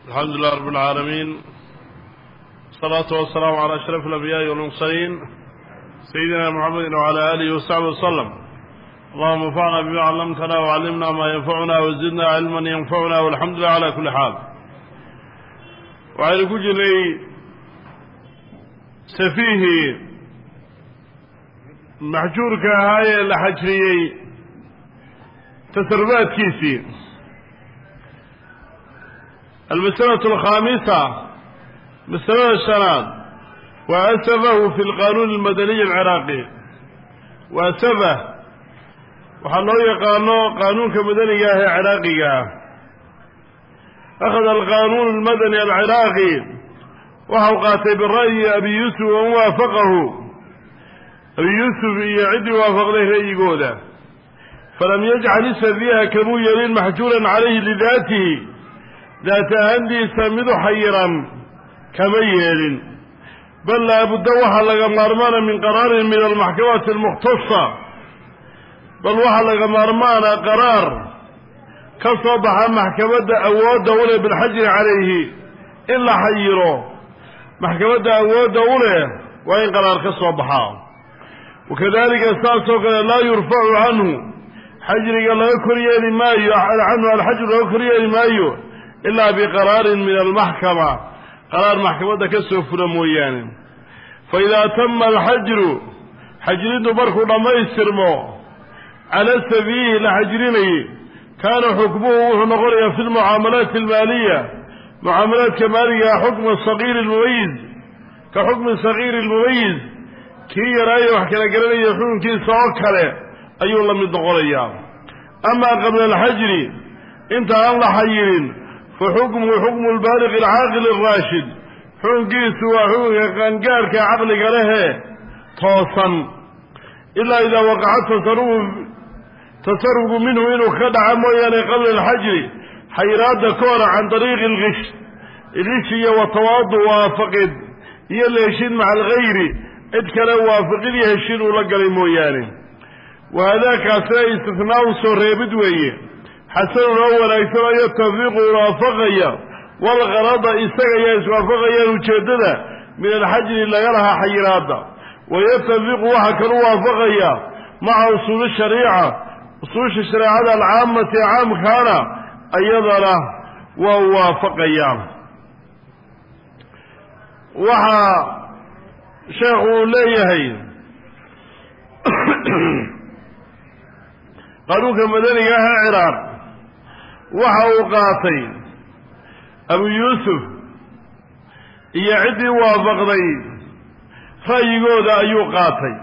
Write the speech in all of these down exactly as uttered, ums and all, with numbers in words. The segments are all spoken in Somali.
الحمد لله رب العالمين، الصلاة والسلام على أشرف الأنبياء والمرسلين سيدنا محمد وعلى آله وصحبه وسلم. اللهم انفعنا بما علمتنا وعلمنا ما ينفعنا وزدنا علما ينفعنا، والحمد لله على كل حال. وعلى كل لي سفيه محجور كهاية لحجري تسربات كيسي. المسألة الخامسة مسألة الشناد، وأسفه في القانون المدني العراقي، وأسفه وحلو يقانون قانون كمدني عراقي. أخذ القانون المدني العراقي وحوقاته بالرأي أبي يوسف ووافقه. أبي يوسف يعد وافق له رأي قوله، فلم يجعل سفيها كمويل محجورا عليه لذاته ذات هندي سمد حيرا كميل، بل لا بد وحلق مرمان من قرار من المحكمة المختصة، بل وحلق مرمان قرار كصبح محكمة أود دولة بالحجر عليه إلا حيره محكمة أود دولة وإن قرار كصبحا. وكذلك أساسه لا يرفع عنه حجر لا يكري لمايو عنه الحجر لا يكري لمايو إلا بقرار من المحكمة، قرار محكمة كسوف لمويان. فإذا تم الحجر حجرين بركو لما يسترمو على السبيل لحجريني كان حكمه نغريا في المعاملات المالية، معاملات كمالية حكم الصغير المميز كحكم الصغير المميز كي يرأي وحكي لقرني يحكم كي سوكره أي الله من نغريا. أما قبل الحجر انت الله حيرين فحكمه حكم البالغ العاقل الراشد، حكم كيسو وحكم قنقار كعقل له توصا، إلا إذا وقعت تصرف تصرف منه إنه خدع موياني قبل الحجر حيراد كورة عن طريق الغش. الغش هي وتواضع وفقد هي اللي يشين مع الغير ادكال وافقد يهشين ولقل موياني. وهذاك أسرع استثناء سوري بدوية حسن الأول أيسر يتفق ورافقيا، والغرض إستغيا يسوافقيا وجددا من الحجر اللي يرها حيرادا، ويتفق وحكا وافقيا مع أصول الشريعة. أصول الشريعة العامة عام كان أيضا له ووافقيا. وحا شيخ ليهي قالوا كمدني يا عراق وحاو قاطي أبو يوسف يعدي وافقضي فايقود أيو قاطي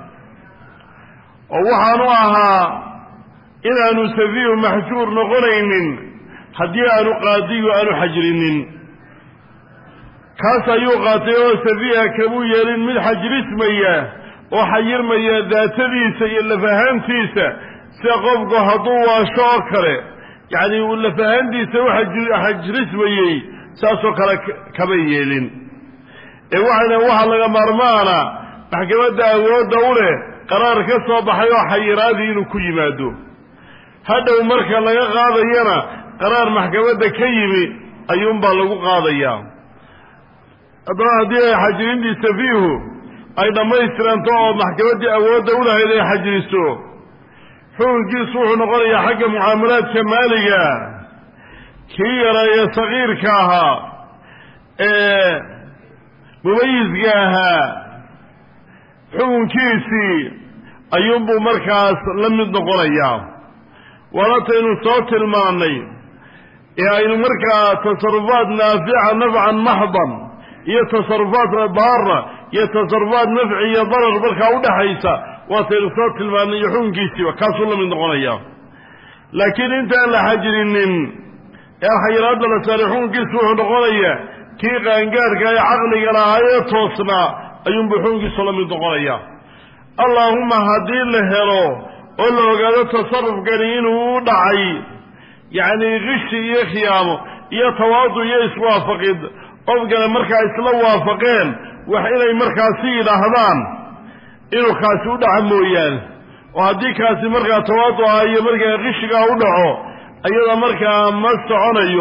ووحانوها إن أنو سفيه محجور نغرين حدي أنو قاضي وأنو حجرين كاس أيو قاطي وسفيه كبوية من حجر اسميه وحجر ميه ذات ليس يلا فهمتيسه سقفك هضوة شاكرة يعني ولا فهندي سوى حجر اسمي ساسو كبيلين وحنا وحلا مرمانا محكمة أول دولة قرار كسب حيو حيرادي إنه كل مادو هذا ومركز لقى قاضينا قرار محكمة كيمي أيوم بالغو قاضيا أدرى دي حجرين دي سفيه أيضا ما يستران طواب محكمة أول دولة هذا حجرسو حول جيس وحو نقريا حق معاملات كمالية كيرا يا صغير كاها ايه مميز كاها حول كيسي ايوم بو مركز لم نقريا ولاتين صوت الماني يعني المركز تصرفات نافعة نفعا محضا هي تصرفات ضارة هي تصرفات نفعية ضرر بركة ودحيسة وتلصات الماني يحون كيسي وكاسو الله من نقريا. لكن انت لا حجرين يا حيراد لا سارحون كيسو نقريا كي قانقار كاي عقلي لا هي توسنا ايوم بحون كيسو الله من نقريا. اللهم هدي لهرو قولوا قال تصرف قرين ودعي يعني غش يخيام يتواضع يسوافقد قفقنا مركا اسلا وافقين وحيلي مركا سيدا هذان inuu kaasi u dhaca mooyaane, oo haddii kaasi markaa tawaaduca iyo markaa qishigaa u dhaco ayada markaa ma soconayo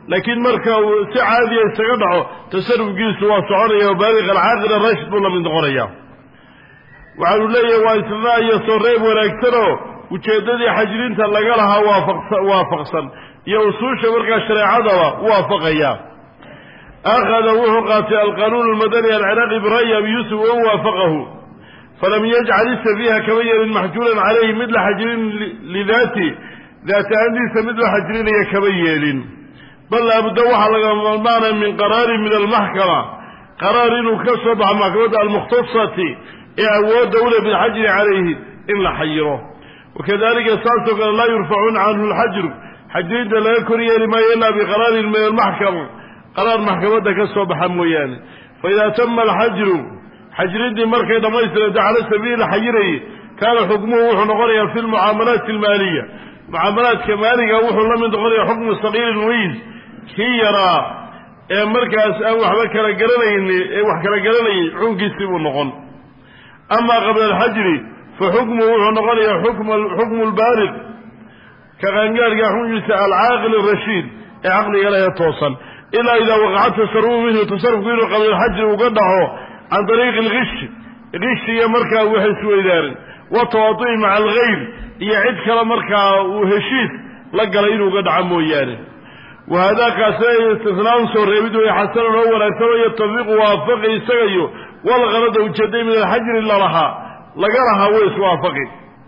لكن مركا سعادي يستقدعه تصرف جيسو وصعوني وبالغ العاقل الرشد ولا من دغرية وعلوا لي وإسراء يصريب وراكتره وشيددي حجرين تلقالها وافقصا يوصوش مركا الشريعة وافقيا أخذ وحقات القانون المدني العراقي برأي أبي يوسف ووافقه فلم يجعل السفيه كبير محجورا عليه مثل حجر لذاته ذات أنديس مثل حجرين كبير بل أبدا وحلق المعنى من قرار من المحكمة قرار كسب عن محكمة المختصة إعواد دولة بالحجر عليه إلا حيره وكذلك سالتك لا يرفعون عنه الحجر حجرين لا يكون لما يلا بقرار من المحكمة قرار محكمة كسب حمويان فإذا تم الحجر حجرين دي مركي دميسر على سبيل حجره كان حكمه وحنقريا في المعاملات المالية معاملات كمالية وحن لم يدخل حكم الصغير الويز كي يرى مركز أو وحبك لقرني وحك لقرني عنك يسيب النقل أما قبل الحجر فحكمه وحنقريا حكم حكم البالغ كان قال يحون يسأل العاقل الرشيد عقل لا يتوصل إلا إذا وقعت تصرفه منه تصرف منه قبل الحجر وقدعه عن طريق الغش غش هي مركا وحس وإدار وتواطئ مع الغير يعد كلا مركا وهشيس لقى لينه قد عمو يعني وهذا كاسي استثناء صور يبدو يحسن الأول أكثر يتفق ووافق يستغيه والغرض وجدي من الحجر إلا لها لقى ويس وافقي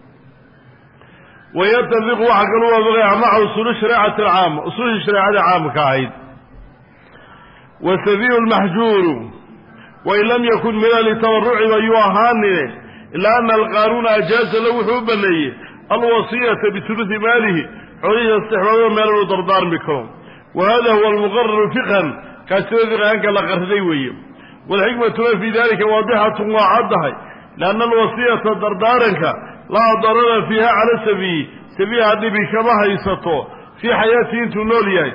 ويتفق وحق الوافق مع أصول الشريعة العامة أصول الشريعة العامة كعيد والسفيه المحجور وإن لم يكن من لتورع ويوهانه إلا أن القانون أجاز له حبا ليه الوصية بثلث ماله عليه استحواذ ماله ودردار بكم وهذا هو المقرر فقها كسيدنا أنك لقرثيوي والحكمة في ذلك واضحة وعضها لأن الوصية دردارك لا ضرر فيها على سبيه سبيه هذه بشبه يسطو في حياته تنوليه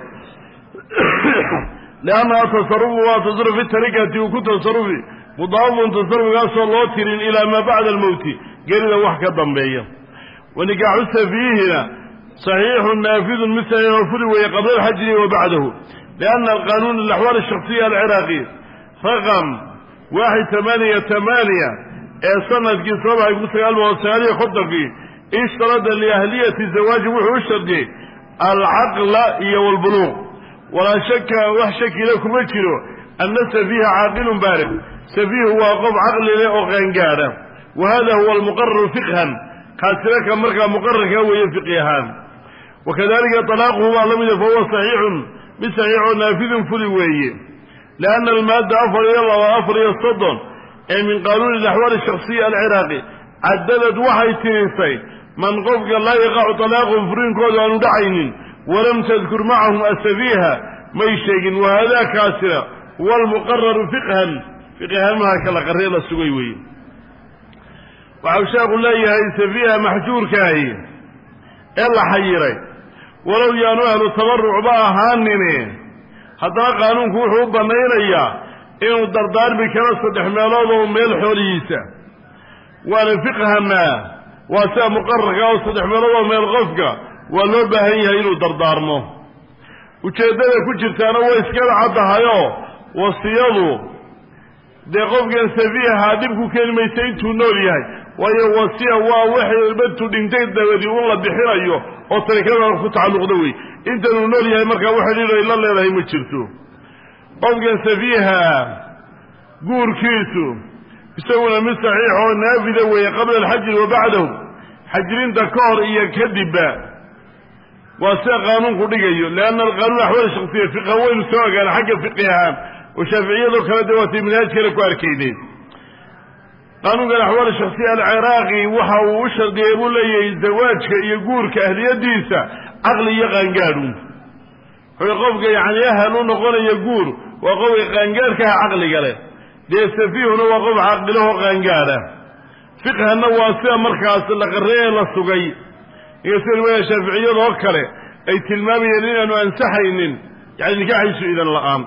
لأنها تصرف وتصرف في الطريقة وكنت تصرفي مضاف تصرف قاسوا الله ترين إلى ما بعد الموت قال له وحكا ضمبية ونقع السفيه صحيح نافذ مثل ينفذ ويقبل الحجر وبعده لأن القانون الأحوال الشخصية العراقي رقم واحد ثمانية ثمانية سنة قصرها يقول سيال وسيالي خطة فيه اشترط لأهلية الزواج وحوشت العقل والبلوغ ولا شك وحشك لكم اجلوا أن سفيه عاقل بالغ سفيه هو قف عقل له وغنقاده وهذا هو المقرر فقها قاسلك مركا مقرر هو فقهان وكذلك طلاقه لم فهو صحيح بصحيح نافذ فلوي لأن المادة أفر يلا وأفر يصدن أي من قانون الأحوال الشخصية العراقي عددت وحي تنسي من قفك لا يقع طلاق فرين كود عن دعين ولم تذكر معهم السفيهة ما يشيء وهذا كاسرة والمقرر فقها فقها ما كلا قرية السويوي وعوشاق الله هاي سفيهة محجور كاهي إلا حيري ولو يانو أهل التبرع بها هانيني حتى قانون كوحو بنينيا إنه الدردار بكراسة إحمالاته وميل حوليسة وأنا فقها ما واسا مقرر كراسة إحمالاته وميل غفقة ولو بهيها إنه دردار مو وشيدنا كجرتانا وإسكال عدهايو وصيادو دي غفقا سفيها هادبكو كلمة يسينتو نوريهاي وهي وصية ووحي البنتو دينتين دودي والله بحرايو وطريقنا كتعلق دوي انت نوريهاي مركا وحي ليلو إلا الله إلهي مجرتو غفقا سفيها قور كيسو يسونا من صحيحه نافذة وهي قبل الحجر وبعده حجرين دكار إيا كذبا واسا قانون قدقيو لأن القانون الأحوال الشخصية فقه وين سواء قال حق فقهها وشافعية ذو كلا دواتي من هاج كلا كواركيدين قانون الأحوال الشخصية العراقي وحا وشر ديبول لي الزواج يقول كأهلية ديسة عقلي يقان قالوا ويقفك يعني أهلون نقول يقول وقوي قانقال كها عقلي قاله ديسة فيه وقف عقله قانقاله فقه النواسية مركز لقرية للسقي يصير ويا شافعية ذو كلا أي تلمامي يلين أنه أنسحينين يعني نكاحيسو إذا الآن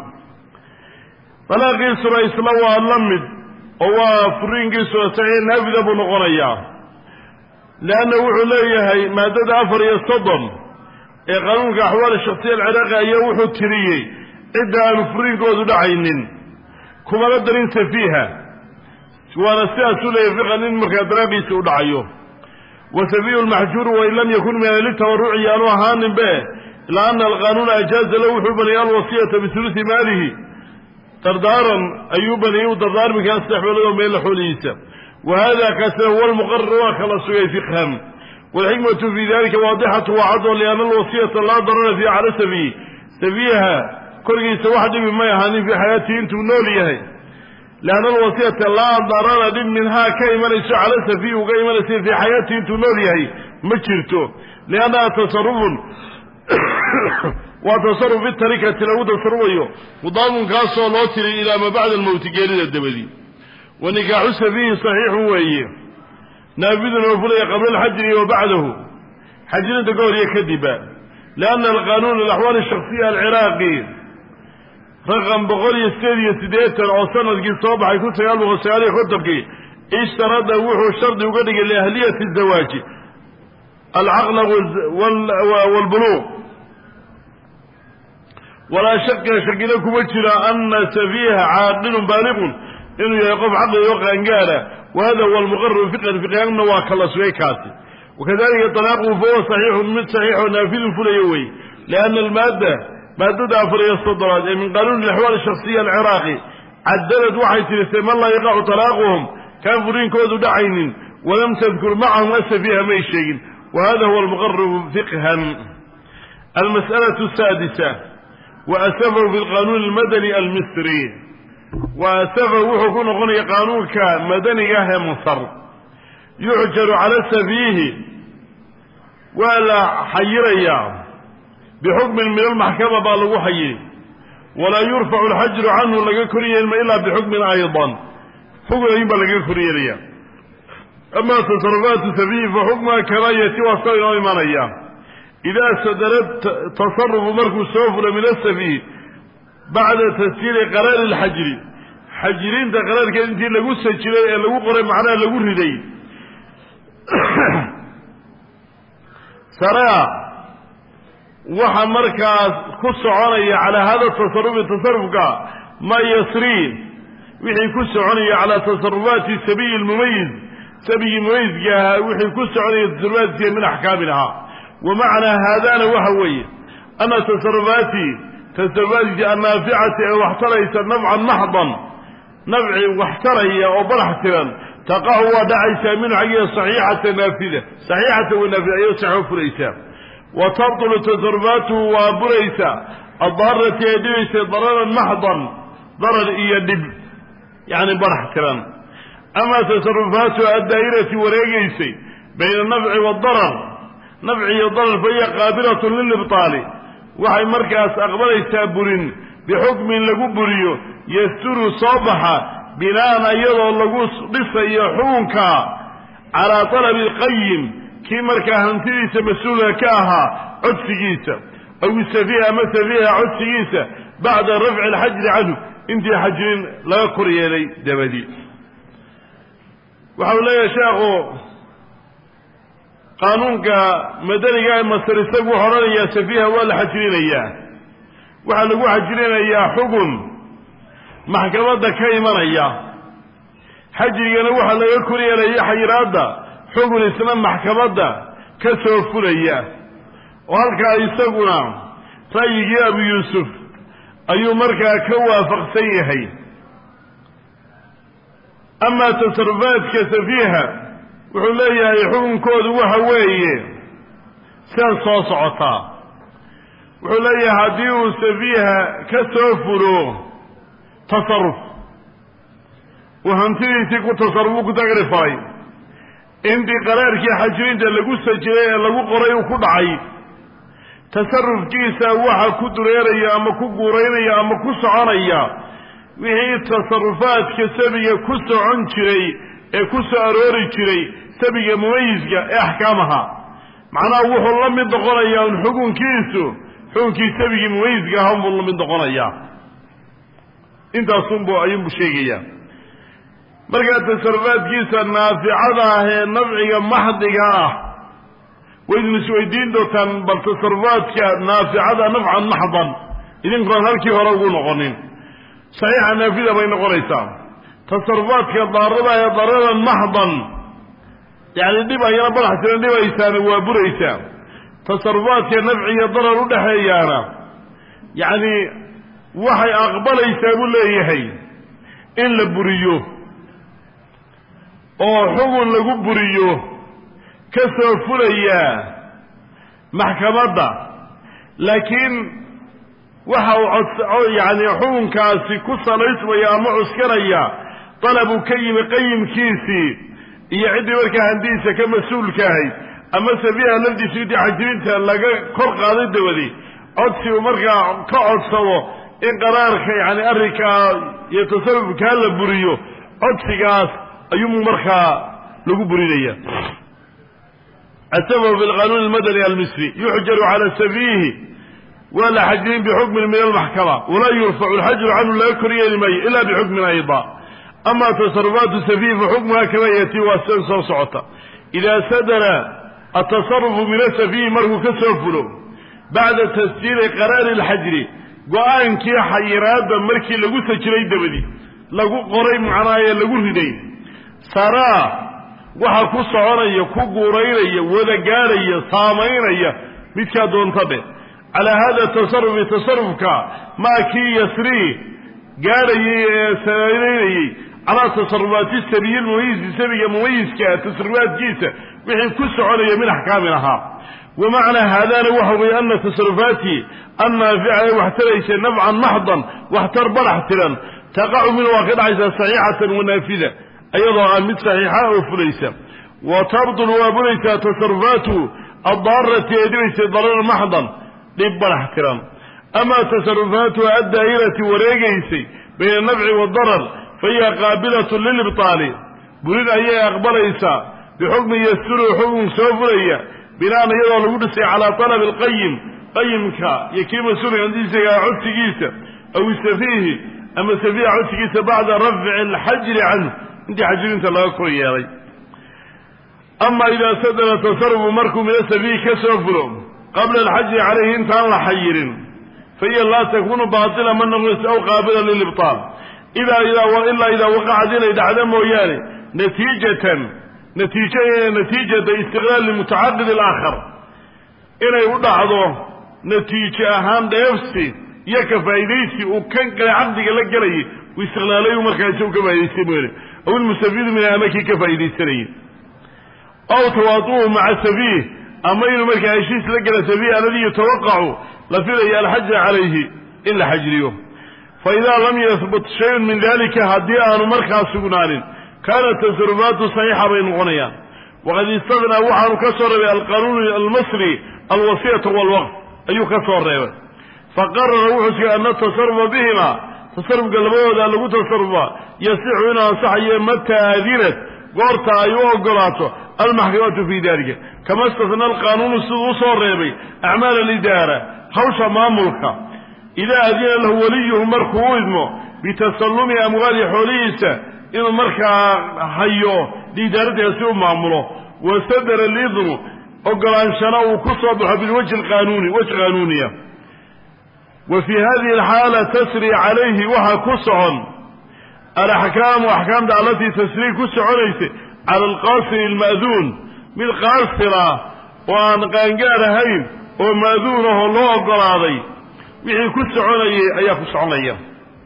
طلاقي سورة إسلام اللمد هو فرينكي سورة سعين نافذة بنقرية لأنه وحليه مادة أفر يصدم ee qanuunka axwaal shakhsiya alciraaqi ayaa wuxuu tiriyey cidda aanu furiinkoodu dhacaynin kumala darin safiiha waana sidaasuu leeyahy fiqan in markaa daraaqiisa u dhacayo wa safiihu lmaxjuuru wain lam yakun min litawaruci yaanu ahaanin be ilaa ana alqanuuna ajaaza lahu wuxuu baniyay alwasiyata bisulusi maalihi dardaaran ayuu baniyay u dardaarmi kaa saddex meelood oo meella xoolihiisa wa hada kaasina huwa lmuqarar waa kala sugay fiqhan walxikmatu fi dalika waadixatu wacado liana alwasiyata laa darara fiiha cala safiih safiiha korgiisa wax dhibi may ahaanin fii xayaatihi intuu nool yahay lianna alwasiyata laa darara dhib minhaa ka imanayso cala safiih uga imanaysa fii xayaatihi intuu nool yahay ma jirto liannaha tasarufun waa tasaruf fi tarikati lagu tasarufayo mudaamunkaasoo loo tiray ilaa maa bacda almowti geerida dabadii wa nikaaxu safiihi saxiixun weeye naafidun oo fulaya qabla alxajri wa bacdahu xajirinta ka hor iyo kadiba lianna alqanuun alaxwaal ashaksiya alciraaqi raqam boqol iyo sideed iyo siddeetan oo sanadkii soo baxay kun sagaal boqol sagaal iyo kontonkii ishtarada wuxuu shardi uga dhigay liahliyati zawaaji alcaqla waalbuluuq walaa shaka shakina kuma jira ana safiiha caaqilun baaliqun inuu yahay qof caqli oo qaangaara wahada huwa almuqarrar fiqhan fiqhaanna waa kala sugay kaasi wakadalika talaaquhu fahuwa saxiixun mid saxiixoo naafidun fulayo wey lianna almaadda maadada afar iyo soddonaad ee min qanuuni alaxwaal ashaksiya alciraaqi cadalad waxay tirisay man laa yaqacu talaaquhum kaan furiinkoodu dhacaynin walam tadkur macahum asafiiha may sheegin wahada huwa almuqarraru fiqhan almas'alatu asaadisa waasafahu fi lqanuuni almadani almisri waasafahu wuxuu ku noqonaya qaanuunka madaniga ah ee masar yuxjaru cala safiihi waa la xayirayaa bixukmin min almaxkama baa lagu xayiri walaa yurfacu alxajru canhu laga koryeelma ilaa bixukmin aydan xukun ayun baa laga koryeelaya ama tasarufaatu safiihi fa xukmaa karaayati waa soo inoo imanaya idaa sadara tasarufu markuu soo fula min asafiih bacda tasjiili qaraari alxajri xajiriinta qaraarkeed intii lagu sajilay ee lagu qoray macnaha lagu riday saraa waxa markaas ku soconaya calaa hada tasarufi tasarufka ma yasrii wixii ku soconaya calaa tasarufaati sabiyi lmumayiz sabigii mumayizka ahaa wixii ku soconaya tasarufaatkiisa min axkaamin ahaa wa macnaa haadana waxa weeye ana tasarufaati tasarufaatkiisa annaaficati ee waxtaraysa nafcan maxdan nafci waxtaraya oo barax tiran taqacu waa dhacaysaa minhu xaggiya saxiixata naafida saxiixata wa naafida ayay saxoo furaysaa wa tabtulu tasarufaatuhu waa buraysaa addarati ee dhibaysay dararan maxdan darar iyo dhib yacni barax tiran amaa tasarufaatuhu addaa'irati wareegaysay bayna anafci waadarar nafci iyo darar fa hiya qaabilatun lilibtaali waxay markaas aqbalaysaa burin bixukmin lagu buriyo yasturu soo baxa bina'an iyadoo lagu dhisayo xukunka calaa talabi alqayim kii markaa hantidiisa mas-uulka ka ahaa codsigiisa aw safiiha ama safiiha codsigiisa bacda rafci alxajri canhu intii xajirin laga kor yeelay dabadii waxau leeyahay sheekhu qaanuunka madaniga ee masar isagu wuxu odhanayaa safiiha waa la xajirinayaa waxaa lagu xajirinayaa xugun maxkamadda ka imanaya xajrigana waxaa laga kor yeelaya xayiraadda xugun isna maxkamadda ka soo fulaya oo halkaa isaguna ra'yigii abu yuusuf ayuu markaa ka waafaqsan yahay amaa tasarufaadka safiiha wuxuu leeyahay xukunkoodu waxa weeye sidan soo socotaa wuxuu leeyahay haddii uu safiiha ka soo fulo tasaruf uu hantidiisii ku tasarrufu ku tagri faray intii qaraarkii xajirinta lagu sajilay ee lagu qoray uu ku dhacay tasarufkiisa waxa ku dureeraya ama ku guuraynaya ama ku soconaya wixii tasarufaadka sabiga ku socon jiray ee ku soo aroori jiray sabiga mumayizka ee axkaamaha macnaha wuxuu la mid noqonayaa un xukunkiisu xukunkii sabigii mumayizka ahaa unbuu la mid noqonayaa intaasunbu ayuunbu sheegayaa markaa tasarufaadkiisa naaficada ah ee nafciga maxdiga ah وإذن سويدين دوتان بالتصرفات كنافعة نفعا محضا إذن كان هالكي هرقون غنين صحيح نافذة بين قريسا تصرفات كضاربة يا ضررا محضا يعني ديبا يا رب الحسن ديبا يسان وبريسا تصرفات كنفعي ضرر دحيانا يعني وحي أقبل يسابوا له يحي إلا بريوه أو حكم لقو بريوه كسر فليا محكمة لكن وحاو يعني حكم كاسي كسر اسمه يا معسكريا طلبوا كيم قيم كيسي يعد وركا هنديسة كمسؤول كاهي أما سبيها لفدي سيدي حجرينتها لقى خرق هذه الدولي عدسي ومركا كعدسوه إن قرارك يعني أريكا يتصرف كهلا بريو عدسي قاس أيوم مركا لقو برينيا السبب في القانون المدني المصري يحجر على سفيه ولا حجرين بحكم من المحكمة ولا يرفع الحجر عنه لا يكري لمي إلا بحكم أيضا أما تصرفات السفيه فحكمها كما يأتي وأستنسى صعطة إذا سدر التصرف من السفيه مرهو كسفله بعد تسجيل قرار الحجر قوان كي حيراد مركي لغو سجلي دبدي لغو قري معنايا لغو ردي سرا waxa ku soconaya ku guureynaya wada gaaraya saameynaya midka doontabe ala hada tasarruf tasarrufka ma ki yasri gaaraya saameynaya ala tasarrufati sabiil muyiz sabiga muyizka tasarrufaadkiisa wixii ku soconaya min ahkaamiha ومعنى هذا وهو أن تصرفاتي النافعة واحتريس نفعا محضا واحتر برحترا تقع من واقع عيسى صحيحة ونافذة أيضا من صحيحة وفليسة وتبطل وابليس تصرفاته الضارة يدريس ضرر محضا لبرحترا أما تصرفاته الدائرة وريقيسي بين النفع والضرر فهي قابلة للإبطال بريد أي أقبل إيسا بحكم يسر حكم سوفرية بناء يضع الودس على طلب القيم قيمك يكيم سوري عندي سيئة عدسكيسة أو السفيه أما سفيه عدسكيسة بعد رفع الحجر عنه انت حجر انت لا يقول يا ري أما إذا سدل تصرف مركو من السفيه كسفره قبل الحجر عليه انت الله حير فهي لا تكون باطلة من نغلس أو قابلة للإبطال إذا إذا وإلا إذا وقع دينا إذا عدم وياني نتيجة نتيجة نتيجة استغلال المتعدد الآخر إنه يوضعه نتيجة أهم ديفسي يكفايديسي وكان كان عبدك لقلي واستغلاله مركزه كفايديسي موري أو المستفيد من أماكي كفايديسي أو تواطوه مع السفيه أما إنه مركزه لقل السفيه الذي يتوقع لفري الحج عليه إلا حجريه فإذا لم يثبت شيء من ذلك هديئا مركز سقنان كانت تصرفات صحيحة بين غنيان وقد استغنى وحر كسر بالقانون المصري الوصية والوقف أي كسر فقرر وحسك أن التصرف بهما تصرف قلبه ذا لقو تصرف يصح هنا صحي متى أذنت قرطة أيوه قراته المحكمة في ذلك كما استثنى القانون الصور ريبي أعمال الإدارة حوش ماملكة إذا أذن له وليه مركو إذنه بتسلم أموال حوليسة إنه مركا حيو دي دارته يسوء معموله وستدر الإذن أقل أن شناه كصبح بالوجه القانوني وجه قانونية وفي هذه الحالة تسري عليه وها كسع الأحكام وأحكام التي تسري كسع عليه على القاصر المأذون من قاصرة وأن قانقار هين ومأذونه الله أقل هذي وحي كسع عليه أي كسع عليه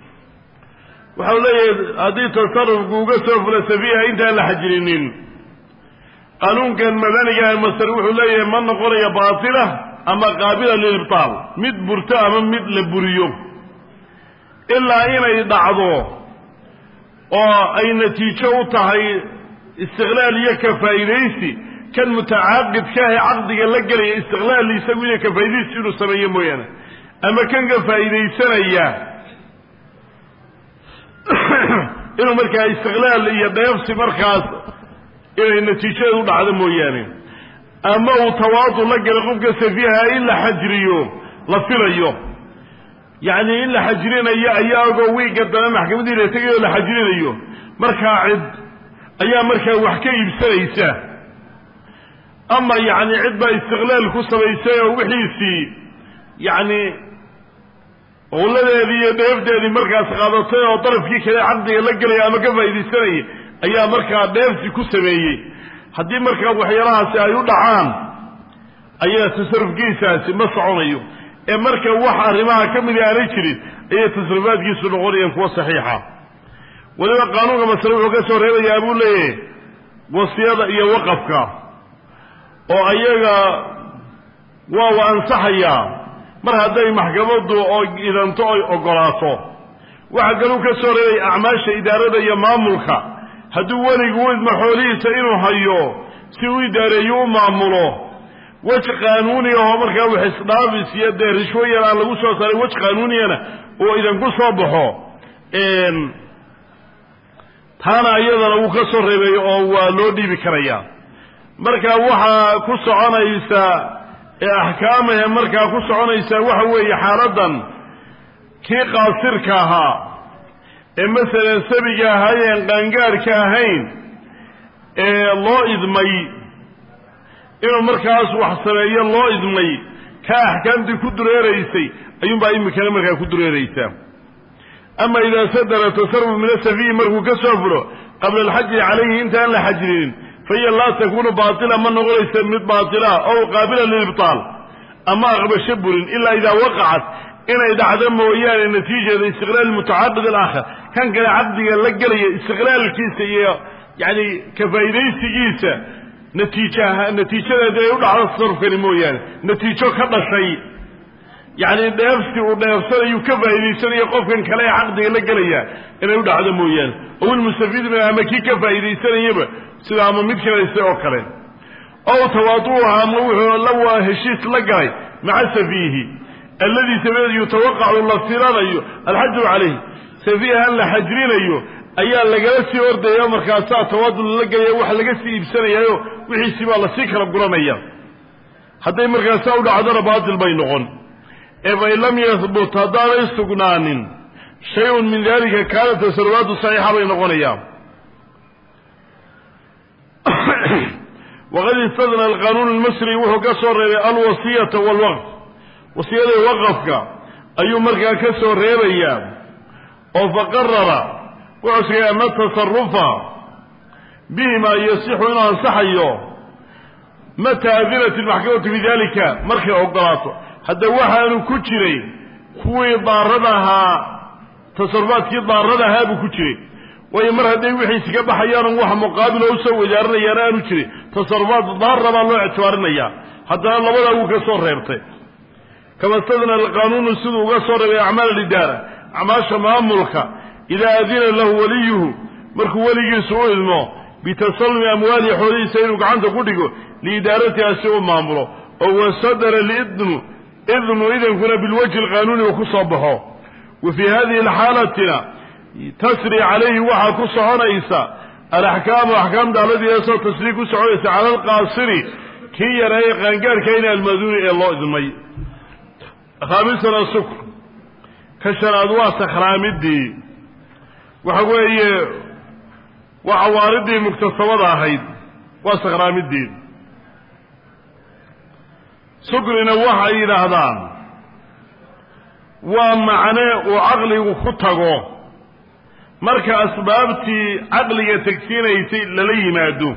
وحولي هذه تصرف قوقة فلسفيها انت لحجرينين قانون كان مدني المصر وحولي من قرية باطلة أما قابلة للإبطال مد برتاء من مد لبريو إلا إنا يدعضوه وأي نتيجة وطهي استغلالية كفايليسي كان متعاقد كاهي عقدي لقري استغلال يسويه كفايليسي إنه سمية موينة أما كان كفايليسي إياه inuu markaa istiqlaal iyo dheefsi markaas inay natiijadu dhacdo mooyaane ama uu tawaadu la galo qofka safiiha in la xajriyo la filayo yani in la xajrinayo ayagoo wiiga dana maxkamadii la tagayo la xajrinayo markaa cid ayaa markaa wax ka iibsanaysa أما يعني عدبة استغلال كسب يسير وحيسي يعني والله هذه ديفت هذه مركز قادتين وطرف كي كذا عبد يلقى يا مكفى إذا سنة أي مركز ديفت كسب يجي هذه مركز وحيرها سيعود عام أي تصرف كيساس مصعونيو أي مركز وحى رماها كم اللي عليك أي تصرفات كيس الغورية كوا صحيحة ولا قانون مثلا وكسر هذا يقول لي وصيادة هي وقفك أو أيها وهو أنصحيا mar hadday maxkamadu oo idanto ay ogolaato waxa galu ka soo reeyay acmaasha idaarada iyo maamulka haduu waligu wadma xoolihiisa inuu hayo si uu idaareeyo maamulo waj qaanuuni oo markaa wax isdhaafis iyo deerishooyin aan lagu soo saaray waj qaanuuniyana oo idan ku soo baxo een taana iyadana uu ka soo reebay oo waa loo dhiibi karaya marka waxa ku soconaysa أحكامه مركا كسعنيسا وحوي حالدا كي قاصر كاها مثلا سبقا هاين قنقار كاهين الله إذمي إنه مركا أسوح سرعي الله إذمي كأحكام دي كدر ريسي أيوم بأي مكان مركا كدر ريسي أما إذا سدر تصرف من السفيه مركو كسفره قبل الحج عليه انت أن لحجرين فهي لا تكون باطلة من نقول يسميت باطلة أو قابلة للإبطال أما أغبى شبر إلا إذا وقعت إلا إذا عدم وياه النتيجة لاستغلال المتعدد الآخر كان كان عبد يلقى استغلال الكيسة يعني كفايدين سجيسة نتيجة نتيجة هذا يقول على الصرف كلمويان نتيجة كذا شيء يعني نفسي ونفسي يكفى إذا يقف كان كلا عقد يلقى ليه إنه يقول عدم وياه هو المستفيد من أماكي كفى إذا يبقى سيدا أما ميد كلا يستيقوا كلين أو تواضوها موحوا لو هشيس لقاي مع سفيه الذي سفيه يتوقع الله سيران أيوه الحج عليه سفيه هل حجرين أيوه أيها لقلسي ورد يوم مركاسات تواضل لقاي وحا لقسي بسنة أيوه وحي سيبا الله سيكرا بقرام أيام حتى مركاسات وعدنا باطل بينهم إذا لم يثبت هذا استقنان شيء من ذلك كانت تسربات صحيحة بينهم أيام وقد استدنى القانون المصري وهو كسر الوصية والوقف وصية وقفك أي مركا كسر ريبيا أو فقرر وعسي أن التصرف بهما يصيح إنه صحيه متى أذنت المحكمة بذلك مركا أقراته حتى واحد كتري هو ضاربها تصرفات ضاربها بكتري ويمر هذي وحي سكب حيانا وح مقابل أو سوى جارنا يران وشري تصرفات ضارة بالله اعتبارنا إياه حتى الله ولا هو كسر ريبته كما استدنى القانون السود وكسر بأعمال الإدارة أعمال شمال ملكة إذا أذن له وليه مركو ولي سوء الماء بتسلم أموال حولي سيرك عند قدك لإدارتها سوء مامره أو صدر الإذن إذن إذن كنا بالوجه القانوني وكصبه وفي هذه الحالة تسري عليه وحا كسعون إيسا الأحكام وأحكام دا الذي يسر تسري كسعون إيسا على القاصري كي يرأي قنقار كين المذون إلى الله إذن خامسنا السكر كشر أدواء سخرام الدي وحوي وعواردي مكتصوضة هيد وسخرام الدين سكرنا وحا إلى هذان ومعنى وعقلي وخطقه marka asbaabtii aqliga tagsiinaysay lala yimaado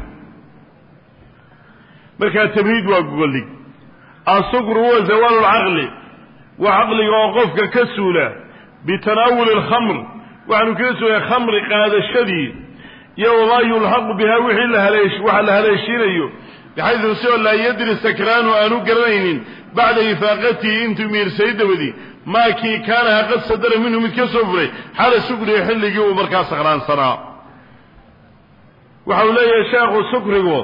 marka tabhiid waa golig asqru wa zawal al-aqli wa aqliga oo qofka ka suula bitanawul al-khamr wa anu kaso khamr qaadashadii iyo ma yulhaq biha wixii la haleesh waxa la haleeshinayo bixaydu soo la yadri sakran wa anu garanaynin bacda ifaaqati intu mir saydawdi ما كي كان قد صدر منه متكسفري حال سكري حلقي ومركا سقران سنة وحولي يا شيخ سكري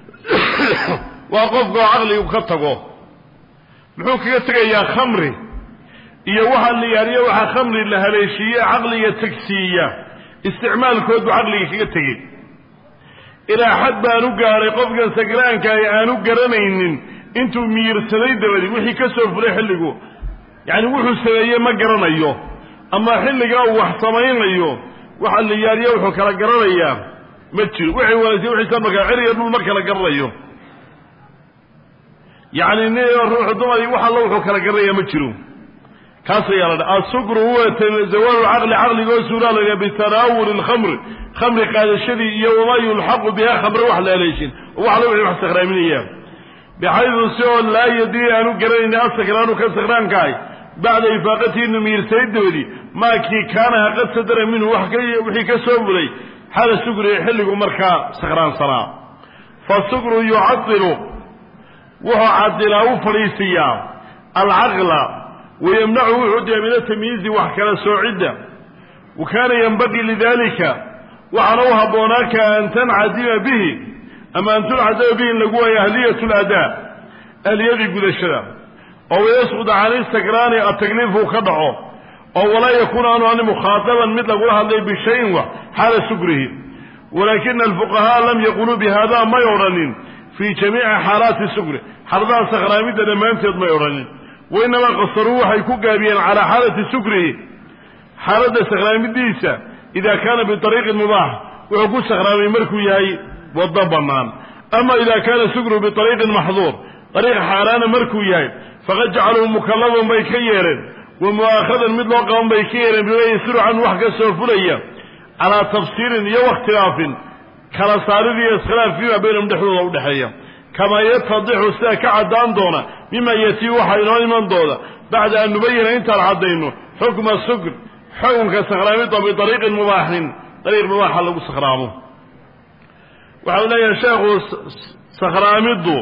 وقفقوا عقلي وكتقوا محوك يتقى يا خمري يا وحا اللي يعني يا وحا خمري اللي هليشية عقلية تكسية استعمال كود عقلي يتقى إلى حد ما نقاري قفقا سقران كاي آنو قرانين انتو ميرسلي دولي وحي كسفري حلقوا يعني وحو سويه ما قرنيو اما خليغا wax sameeynayo waxa la yaariyo wuxuu kala garanaya ma jiro wixii walaasii wixii sabaka ciriga dhul marka la garanayo يعني ني روح دمري waxa la wuxuu kala garaya ma jiro kaas ayaa la asugru huwa zawal aqli aqli go suura laga bitarawul al-khamr khamr qaadashadii iyo wama yulhaq biha khamr wax la leeshin waxa la wixii sakhraaminiya bixaydu soo la yadii aanu garanayna asqraanu ka sakhraankaay بعد إفاقته نمير سيدودي ما كي كان قد صدر منه وحكي وحي كسوبلي هذا السكر يحل مركا سخران صلاة فالسكر يعطل وهو عدله فريسيا العقل ويمنعه عدى من التمييز وحكى سعدة وكان ينبغي لذلك وعنوها بوناك أن تنعدم به أما أن تنعدم به لقوة أهلية الأداء اليد يقول الشرع أو يسقط عن السكران التكليف وخضعه أو ولا يكون أنه مخاطبا مثل قولها لي بشيء حال سكره ولكن الفقهاء لم يقولوا بهذا ما يورنين في جميع حالات السكر حرضان سكرامي ده ما ينتظ ما يورنين وإنما قصروا حيكون قابيا على حالة سكره حالة سكرامي ديسة إذا كان بطريق مباح ويقول سكرامي مركو ياي والضبمان أما إذا كان سكره بطريق محظور طريق حاران مركو ياي فقد جعلوا مكلفا بيكيرين ومؤاخذا مثل قوم بيكيرين بما يسر عن وحكة سوفلية على تفسير يو اختلاف كلا صارفي اسخلاف فيما بينهم دحوه ودحية كما يتضح الساكة عدان دونا مما يتي وحينون من دونا بعد أن نبين انت العدين حكم السكر حكم كسخرامته بطريق مباح طريق مباح لو سخرامه وحولا يشاغ سخرامته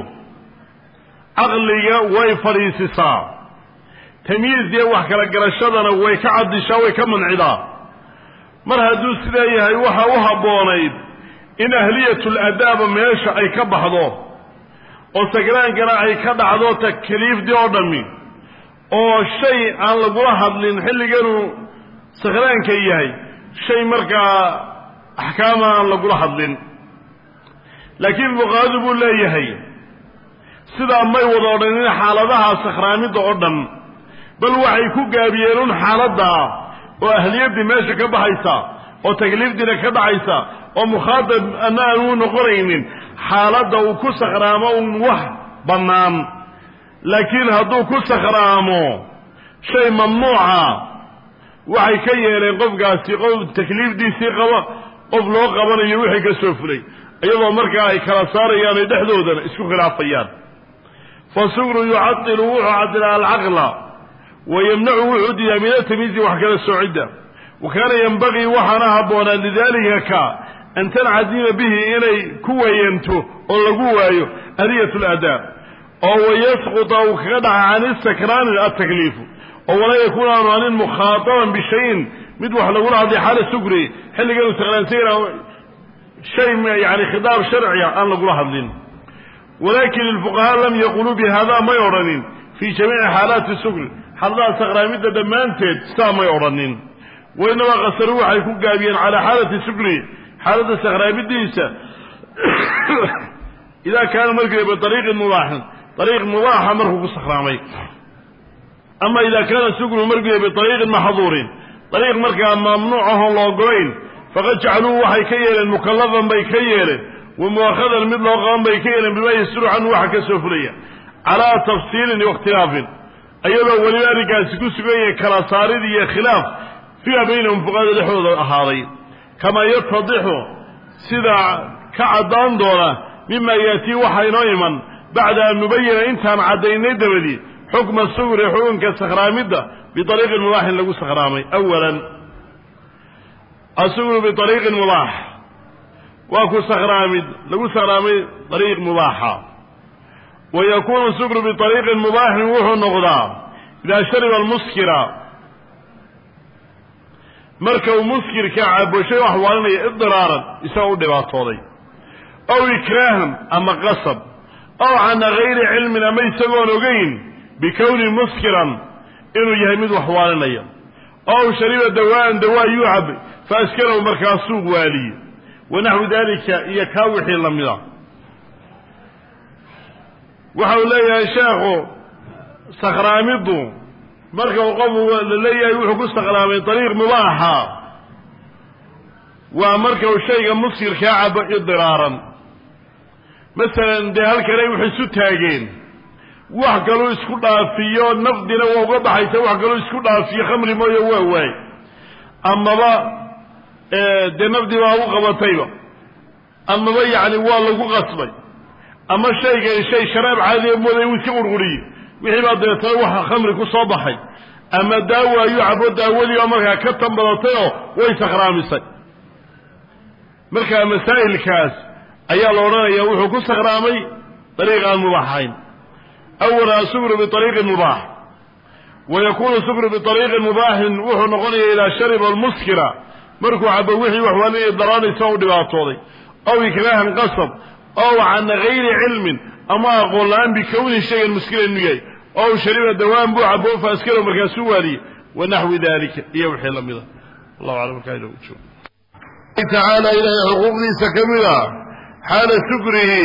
عقلية way fariisisaa tamyiizdiya wax kala garashadana way ka cadishaa way ka mancidaa mar hadduu sidaa yahay waxa u habboonayd in ahliyatul adaaba meesha ay ka baxdo oo sagraankana ay ka dhacdo takliifdii oo dhammi oo shay aan lagula hadlin xilliganu sagraanka yahay shay markaa axkaama aan lagula hadlin laakiin fuqahaadu buu leeyahay sidaa may wada odhanin xaaladaha sakhraamidda oo dhan bal waxay ku gaabiyeen xaaladda oo ahliyadii meesha ka baxaysa oo takliifdiina ka dhacaysa oo mukhaatab aanu noqonaynin xaaladda uu ku sakhraamo un wax bannaan laakiin hadduu ku sakhraamo shay mamnuuca waxay ka yeeleen qofkaasi qof takliifdiisii qaba qof loo qabanayo wixii ka soo fulay iyadoo markaa ay kala saarayaan ay dhexdoodana isku khilaafayaan فالسكر يعطل وعدل العقل ويمنعه وعدي من التمييز وحكى السعدة وكان ينبغي وحناها بونا لذلك كا أن تنعدم به إلي كوينته ولقوه أرية الأداء أو يسقط أو خدع عن السكران التكليف أو لا يكون عن مخاطبا بشيء مدوح لقول هذه حالة سكري حل قالوا سكران سيرا شيء يعني خضار شرعي أن نقول هذين ولكن الفقهاء لم يقولوا بهذا ما يورنين في جميع حالات السكر حالات سغراميدة دمانتت سا ما يورنين وإنما قصروا حيكون قابيا على حالة السكر حالة سغراميدة إذا كان مركب بطريق مباح طريق مباح مركب السغرامي أما إذا كان السكر مركب بطريق محظور طريق مركب ممنوعه الله قرين فقد جعلوه حيكيلا مكلفا بيكيلا ومؤاخذا مثل قام بيكيلا بما يسر عنه وحكى سفرية على تفصيل واختلاف أيضا ولذلك سكسكية كالاساردية خلاف فيها بينهم فقاد الحوض الأحاضي كما يتضح سدع كعدان دولة مما يأتي وحي نويما بعد أن نبين إنسان عدين دولي حكم السكر حكم كالسخرامدة بطريق المباح لقو سخرامي. أولا السكر بطريق مباح واكو سخرامد لقو سخرامي طريق مباحة ويكون السكر بطريق مباح وحو النغضاء إذا شرب المسكرة مركو مسكر كعب وشيء وحوالنا اضرارا يساوي دباطولي أو إكراها أما قصب أو عن غير علم أما يساوي نغين بكون مسكرا إنه يهمد وحوالنا أو شرب دواء دواء يعب فأسكره مركز سوق والي ونحو ذلك يكاوحي اللمضة وحول يا شيخ سخرامده مركب قبو للي يوحكو سخرامي طريق مباحة ومركب الشيء مصير كعب اضرارا مثلا ده هالكلا يوحسو تاجين wax kaloo isku dhaafiyo nafdina waa uga baxaysa wax kaloo isku dhaafiyo khamri mooyo waa waay amaba dee nafdi baa u qabatayba amaba yacni waa lagu qasbay ama shaygan shay sharaab caadiya mooday uu iska qurquriyey wixii baa deetana waxa khamri ku soo baxay ama daawo ayuu cabo daawadii oo markaa ka tambadatay oo way sakhraamisay markaa masaa'ilkaas ayaa la odhanayaa wuxuu ku sakhraamay dariiq aan mubaaxayn awala asukru biariiqi mubaax wayakunu sukru biariiqi mubaaxin wuxuu noqonaya idaa shariba almuskira markuu cabo wixii wax waalinaya daraanaysa u dhibaatooday aw ikraahan qasab aw can gayri cilmin ama aqoon la-aan bikowni shaygan muskila inuu yahay ow shariba dawaan buu cabo faaskaro markaasuu waaliye wanaxwi dalika iyo wixii la mida allahu aclam markaa inoogu joogo tacaala ilaahay xuquuqdiisa ka mid a xaala sukrihi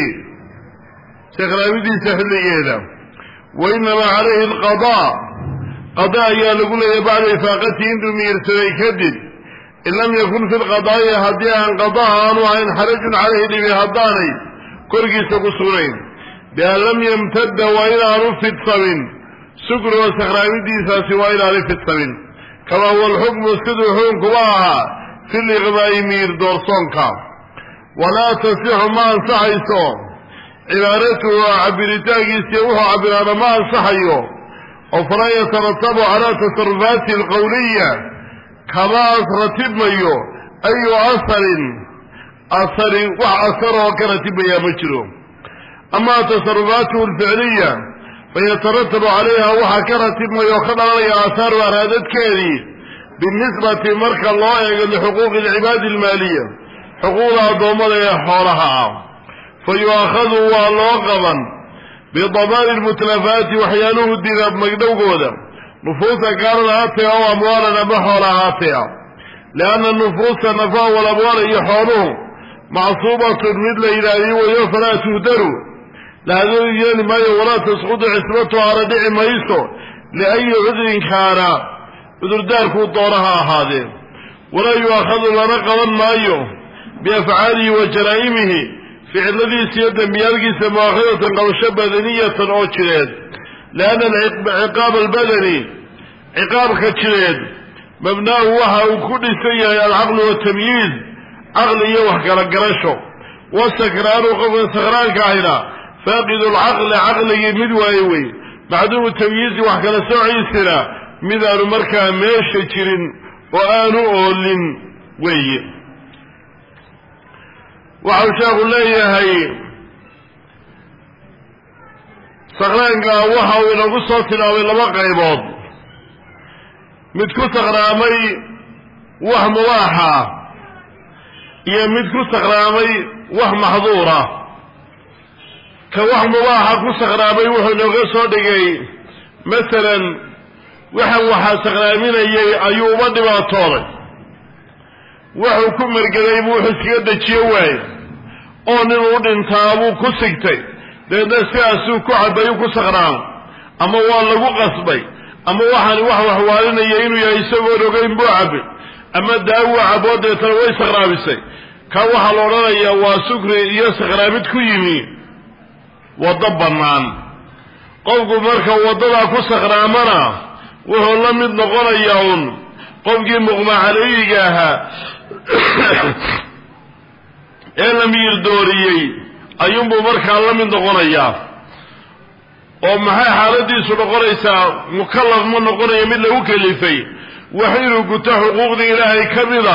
sakhraamidiisa xilligeeda wainamaa calayhi alqadaa qadaa ayaa lagu leeyahay bacda ifaaqatihi intuu miyirsaday kadib in lam yakun fi lqadaa'i haddii aan qadaa aanu ahayn xarajun calayhi dhibi haddaanay korkiisa ku sugnayn bian lam yamtadda waa inaanu fidsamin sukruga sakhraamidiisaasi waa inaanu fidsamin kama huwa alxukmu siduu xukunkuba ahaa fi liqbaa'i miir doorsoonka walaa tasixu ma ansaxayso cibaaratuhu cabiritaankiisiiyo wuxuu cabiraana ma ansaxayo oo falaa yataratabu calaa tasarufaati alqowliya kamaas ratibmayo ayu asarin asarin wax asar oo ka ratibmayaa ma jiro amaa tasarufaatuhu alficliya fayataratabu calayha waxaa ka ratibmayo oo ka dhalanaya aasaaru araadadkeedii binisbati marka loo eego lixuquuqi alcibaadi almaaliya xuquuqda addoommada ee xoolaha ah fa yu'aakhadu waa loo qaban bidamaani lmutlafaati waxyaaluhu dida magdhowgooda nufuusa kaanan ahaatay oo amwaalan ama xoola ahaatay ah lianna nufuusa nafa walamwaala iyo xooluhu macsuubatun mid la yidhaahdiyo wayo falaa tuhdaru lahadoo yeeli maayo walaa tasqudu cismatuhaana dhici mayso liayi cudrin kaana cudurdaarkuu doonaha ahaadee walaa yu'aakhadu lana qaban maayo biafcaalihi wa jaraa'imihi ficiladiisa iyo dembiyaalkiisa mu'aakhadatan qabasho badaniyatan oo jireed lianna ciqaaba albadani ciqaabka jireed mabnaahu waxa uu ku dhisan yahay alcaqlu waatamyiiz caqli iyo wax kala garasho wasakraanu qofka sakraanka ahina faaqidu lcaqli caqligii mid waaye wey macduumu tamyiizi wax kala soociisina midaanu markaa meesha jirin oo aanu oolin weeye waxau sheekhu leeyahay sakraanka waxa uu inagu soo tilmaamay laba qaybood mid ku sakraamay wax mubaaxa iyo mid ku sakraamay wax maxduura ka wax mubaaxa ku sakraamay wuxuu inooga soo dhigay masalan waxan waxaa sakraaminayay ayuu uba dhibaatooday wuxuu ku mergeday buu wuxuu iskaga dejiyo waaye oo nin u dhintaa buu ku sigtay dabeedna sidaasuu ku cabayu ku sakraamo ama waa lagu qasbay ama waxaani wax waxwaalinaya inuu yahay isagoon ogeyn buu cabay ama daawo caboo deetana way sakraamisay ka waxaa la odhanayaa waa sukri iyo sakraamid ku yimi waddo bannaan qofku marka waddadaa ku sakraamana wuxuu la mid noqonayaa un qofkii muqma calayhiga ahaa ee la miyir dooriyey ayuunbuu markaa la mid noqonayaa oo maxay xaaladiisu noqonaysaa mukallaf ma noqonayo mid lagu kalifay wax inuu guto xuquuqdii ilaahay ka mida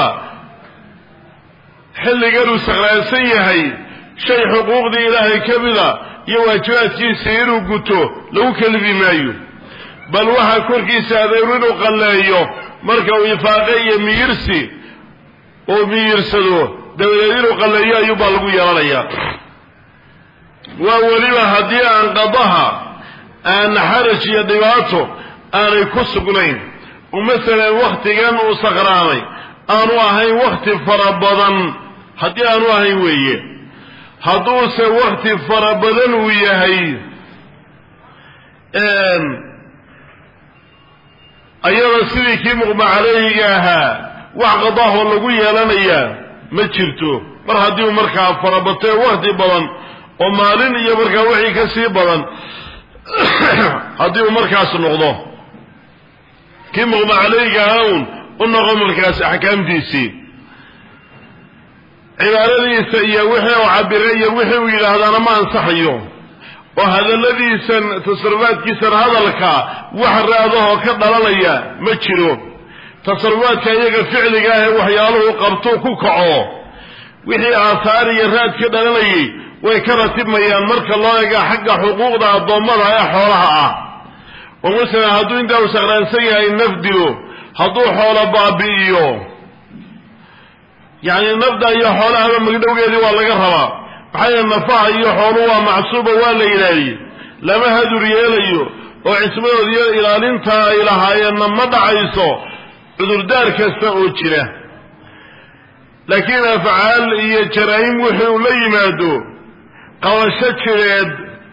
xilliganuu sakraansan yahay shay xuquuqdii ilaahay ka mida iyo waajibaadkiisa inuu guto lagu kalifi maayo bal waxaa korkiisa adeeru inuu qalleeyo marka uu ifaaqe iyo miyirsi oo miyirsado dabadeed inuu qalleeyo ayuubaa lagu yeelanayaa waa weliba haddii aan qadaha aan xaraj iyo dhibaato aanay ku sugnayn oo masalan wakhtigan uu sakraamay aanu ahayn wakhti fara badan haddii aanu ahayn weeye hadduuse wakhti fara badan uu yahay ayada sidii kii muqma calayhiga ahaa wax qadaahoo lagu yeelanayaa ma jirto mar haddii uu markaa farabatay wakhti badan oo maalin iyo markaa wixii ka sii badan haddii uu markaas noqdo kii muqma calayga awn u noqo markaas axkaamtiisii cibaaradiisa iyo wixii uu cabiray iyo wixii uu yidhaahdaana ma ansaxayo oo hadalladiisan tasarrufaadkiisan hadalka wax raadahoo ka dhalanaya ma jiro tasarrufaadka iyaga ficliga ah ee waxyaaluhu qabto ku kaco wixii aahaar iyo raad ka dhalanayay way ka ratibmayaan marka loo eega xagga xuquuqda addoommada ee xoolaha ah oo masalan hadduu intaa uu saqraansan yahay naf dilo hadduu xoolo baabi'iyo yacni nafda iyo xoolahaba magdhowgeedii waa laga rabaa maxaa yeele nafaha iyo xooluhu waa macsuuba waa la ilaaliye lama hadur yeelayo oo cismadooda iyo ilaalinta ay lahaayeenna ma dhacayso cudurdaar kasta oo jira laakiin afcaal iyo jaraa'im wixii uu la yimaado qabasho jireed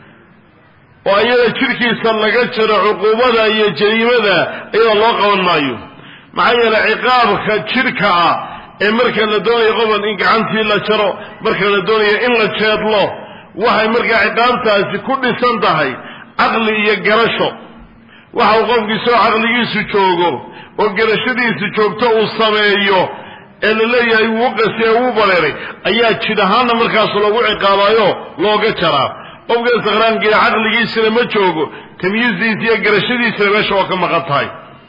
oo iyada jirkiisa laga jiro cuquubada iyo jariimada iyada loo qaban maayo maxaa yeele ciqaabka jirka ah ee marka la doonayo qoban in gacantii la jaro marka la doonayo in la jeedlo waxay markaa ciqaabtaasi ku dhisan tahay caqli iyo garasho waxa uu qofkiisoo caqligiisu joogo oo garashadiisu joogto uu sameeyo ee la leeyahay wuu qasee wuu bareeray ayaa jid ahaanna markaas lagu ciqaabayo looga jaraa qofka sakhraankiina caqligiisina ma joogo tamyiizdiisa iyo garashadiisina meesha oo ka maqan tahay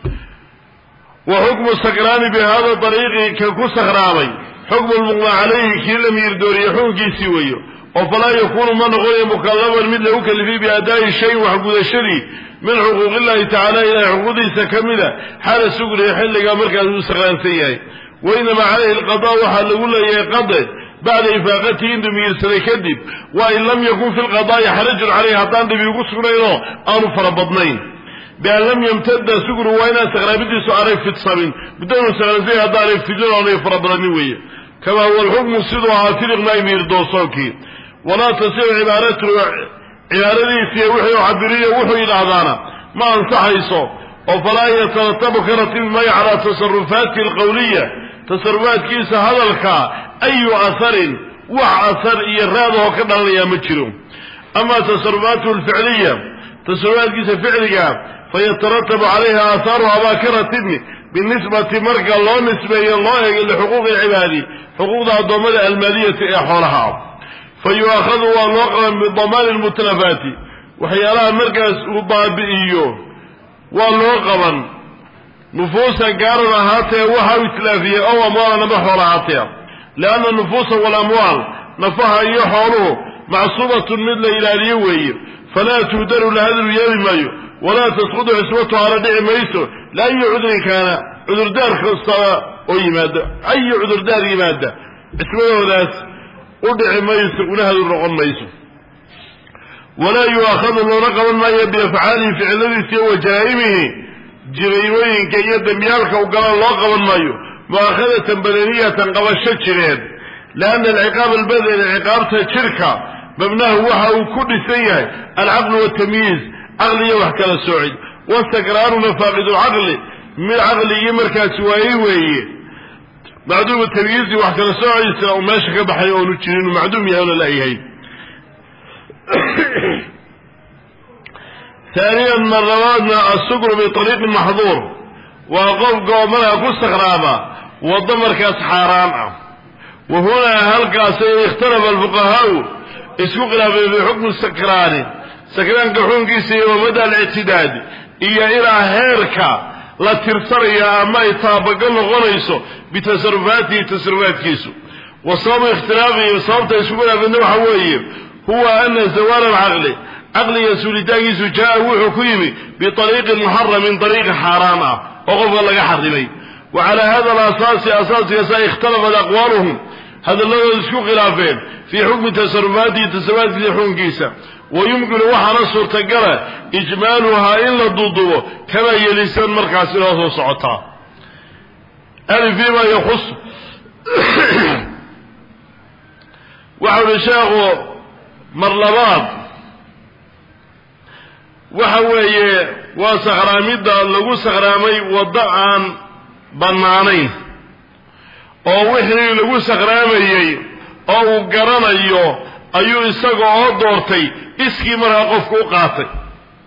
wa xukmu sakraani bi hada dariiqi ka ku sakhraamay xukmu lmuqma calayhi kii la miirdooriye xukunkiisii weeyo oo falaa yakuunu ma noqonayo mukallaban mid lagu kalifay biadaa'i shayin waxgudashadii min xuquuqillahi tacaala ilahay xuquuqdiisa ka mida xaala sugriya xilligaa markaas uu sakhraansan yahay wainamaa calayhi alqadaa waxaa lagu leeyahay qade bacda ifaaqatihi intuu miyirsaday kadib wa in lam yakun fi lqadaa'i xarajun caleyhi haddaan dhibi ugu sugnaynoo aanu fara badnayn bian lam yamtada sugru waa inaan sakhraamidiisu aanay fidsamin muddanu sakhraansan haddaanay fidin oonay fara badanin weeye kamaa huwa alxukmu siduu ahaa filiqnaa'i miirdoorsoonkii walaa tasiru cibaaratu cibaaradiisiiyo wuxuu cabiriyo wuxuu yidhaahdaana ma ansaxayso oo falaa yataratabu ka ratimi maayo calaa tasarufaati alqawliya tasarufaadkiisa hadalka ayu aharin wax asar iyo raadahoo ka dhalanayaa ma jiro ama tasarufaatuhu alficliya tasarufaadkiisa ficliga fayataratabu calayha aahaaruha baa ka ratibmi binisbati marka loo nisbeeyo loo eego lixuquuqi alcibaadi xuquuqda addoommada almaaliyati ee xoolaha fa yu'aakhadu waa loo qaban bidamaani lmutlafaati waxyaalaha markaas uu baabi'iyo waa loo qaban nufuusa gaaran ahaatee waxa uu itlaafiye ow amwaalan ama xoolo ahaatee lianna nufuusa walamwaal nafaha iyo xooluhu macsuubatun mid la ilaaliyo weeye falaa tuhdaru lahadru yeeli maayo walaa tasqudu cismatuha la dhici mayso liayi cudrin kaana cudurdaar kastaba oo yimaada ayi cudurdaar yimaada cismadoodaas u dhici mayso una hadur noqon mayso walaa yu'aakhadu loona qaban maayo biafcaalihi ficiladiisa iyo wajaa'imihi jiraymooyinka iyo dembiyaalka u galaan loo qaban maayo mu'aakhadatan badaniyatan qabasho jireed lianna alciqaab albadani ciqaabta jirka mabnahu waxa uu ku dhisan yahay alcaqlu waatamyiiz caqliyo wax kala soocid wasakraanuna faaqidulcaqli mid caqligii markaasi waayey weeye macduumu tamyiizi wax kala soociisana uu meesha ka baxay oonu jirin uu macduum yahay oo la la'yahay ثانيا مراتنا السكر بطريق محظور وقف قومنا كسخرابا والضمر كاس حرام وهنا هلقا سيختلف الفقهاء اسكو خلاف بحكم السكران سكران كحون كيسي ومدى الاعتداد إيا إلى هيركا لا ترسري أما يطابق غنيسو بتصرفاته تصرفات كيسو وصوب اختلافه وصوب تسكونا في النوع حوائي هو أن زوال العقل عقل يسولتاكيس جاء وحكيمي بطريق محرم من طريق حرام وقف الله حرمي وعلى هذا الأساس أساس يسا اختلفت أقوالهم هذا الذي يسكو خلافين في حكم تصرفاته تصرفات لحون كيسا ويمكن وحنا صور تقرأ إجمالها إلا الضوضوة كما يليسان مركز الله وصعطها ألف فيما يخص وحول شاغو مرلبات waxa weeye waa sakhraamida lagu sakhraamay waddo aan bannaanayn oo wixii lagu sakhraamayey oo uu garanayo ayuu isaga oo doortay iskii markaa qofku u qaatay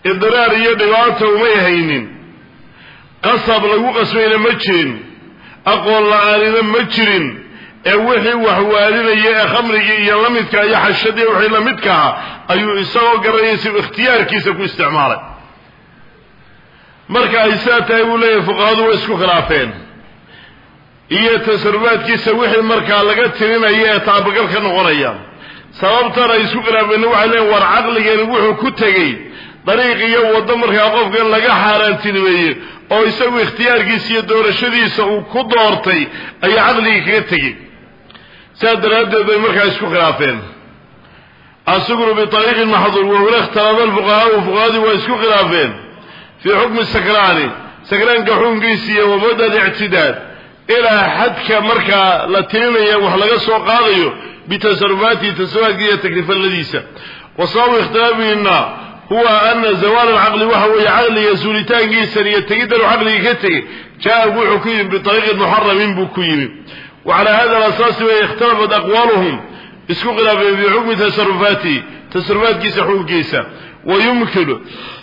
idraar iyo dhibaato uma haynin qasab lagu qasbayna ma jirin aqoon la-aanina ma jirin ee wixii wax waalinaya ee khamrigii iyo lamidka iyo xashadii wixii lamidkaha ayuu isagoo garanayay si ikhtiyaarkiisa ku isticmaalay marka ay saa tahay buu leeyahay fuqahadu way isku khilaafeen iyo tasarufaadkiisa wixii markaa laga tirinaya ee taabagal ka noqonaya sababtan ay isku khilaafeen waxay leeyihin war caqligeena wuxuu ku tegey dariiq iyo waddo markaa qofkan laga xaaraantinimeeyey oo isagu ikhtiyaarkiisa iyo doorashadiisa uu ku doortay ayaa caqligii kaga tegey sidaa daraaddeed bay markaa isku khilaafeen asugru biariiqin maxduur wahuna ikhtalada alfuqahaau fuqahadii waa isku khilaafeen fii xukmi sakraani sakraanka xukunkiisa iyo wamada alictidaad ilaa xadka markaa la tirinaya wax laga soo qaadayo bitasarufaatihi tasarufaadkiisa iyo takrifaladiisa wa sababu ikhtilaafihina huwa ana zawaal alcaqli waxa weeye caqliga suulitaankiisan iyo tegiddan uu caqligii ka tegey jaa wuxuu ku yimi biariiqin muxaramin buu ku yimi wacalaa hada alasaasi way ikhtalafat aqwaaluhum isku khilaafeen fii xukmi tasarufaatihi tasarufaadkiisa xukunkiisa wayumkinu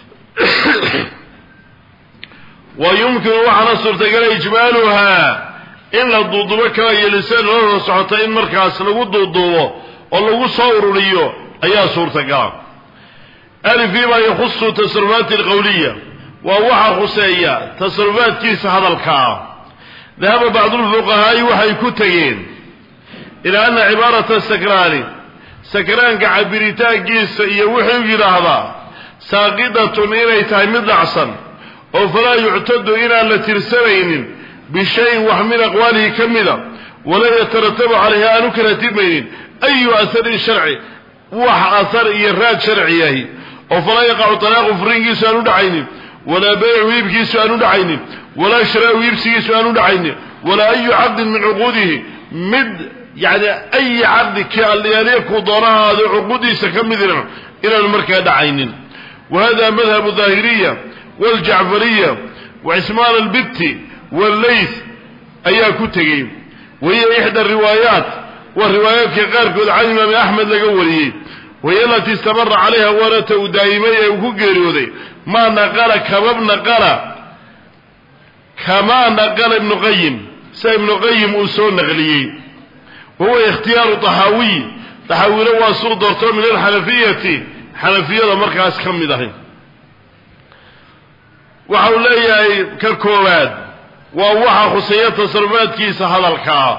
wayumkinu waxaana suurtagala ijmaaluhaa in la duudubo kala iyo lisaan looda socota in markaas lagu duuduubo oo lagu soo ururiyo ayaa suurtagala alif fiima yakhusu tasarufaati alqawliya waa waxa khuseeya tasarufaadkiisa hadalkaa dahaba bacdu lfuqahaa'i waxay ku tegeen ilaa ana cibaarata sakraani sakraanka cabiritaankiisa iyo wuxuu yidhaahdaa saaqidatun inay tahay mid dhacsan oo falaa yuctadu inaan la tirsanaynin bishayin wax min aqwaalihi ka mida walaa yataratabu calayhi aanu ka ratibmaynin ayu aharin sharci wax ahar iyo raad sharci yahi oo falaa yaqacu talaaqu furinkiisu aanu dhacaynin walaa baycu iibkiisu aanu dhacaynin walaa shiraau iibsigiisu aanu dhacaynin walaa ayu caqdin min cuquudihi mid yani ayi caqdi ki alyaaliku doonahaado cuquudiisa ka midina inaanu markaa dhacaynin wahada madhabu daahiriya waljacfariya wacismaan albibti wallayth ayaa ku tegey wahiya ixda riwaayaat waa riwaayaadka qaarkood can imaami axmed laga wariyey wahiya alatii istamara calayha waanata uu daa'imay ee uu ku geeriyooday maa naqala kama naqala kamaa naqala ibnu qayim sida ibnu qayim uu soo naqliyey wahuwa ikhtiyaaru taxaawiy taxaawilo waa suu doorto min alxanafiyati xanafiyada markaas ka mid ahay waxa uu leeyahay ka koowaad waa waxa khuseeya tasarufaadkiisa hadalkaa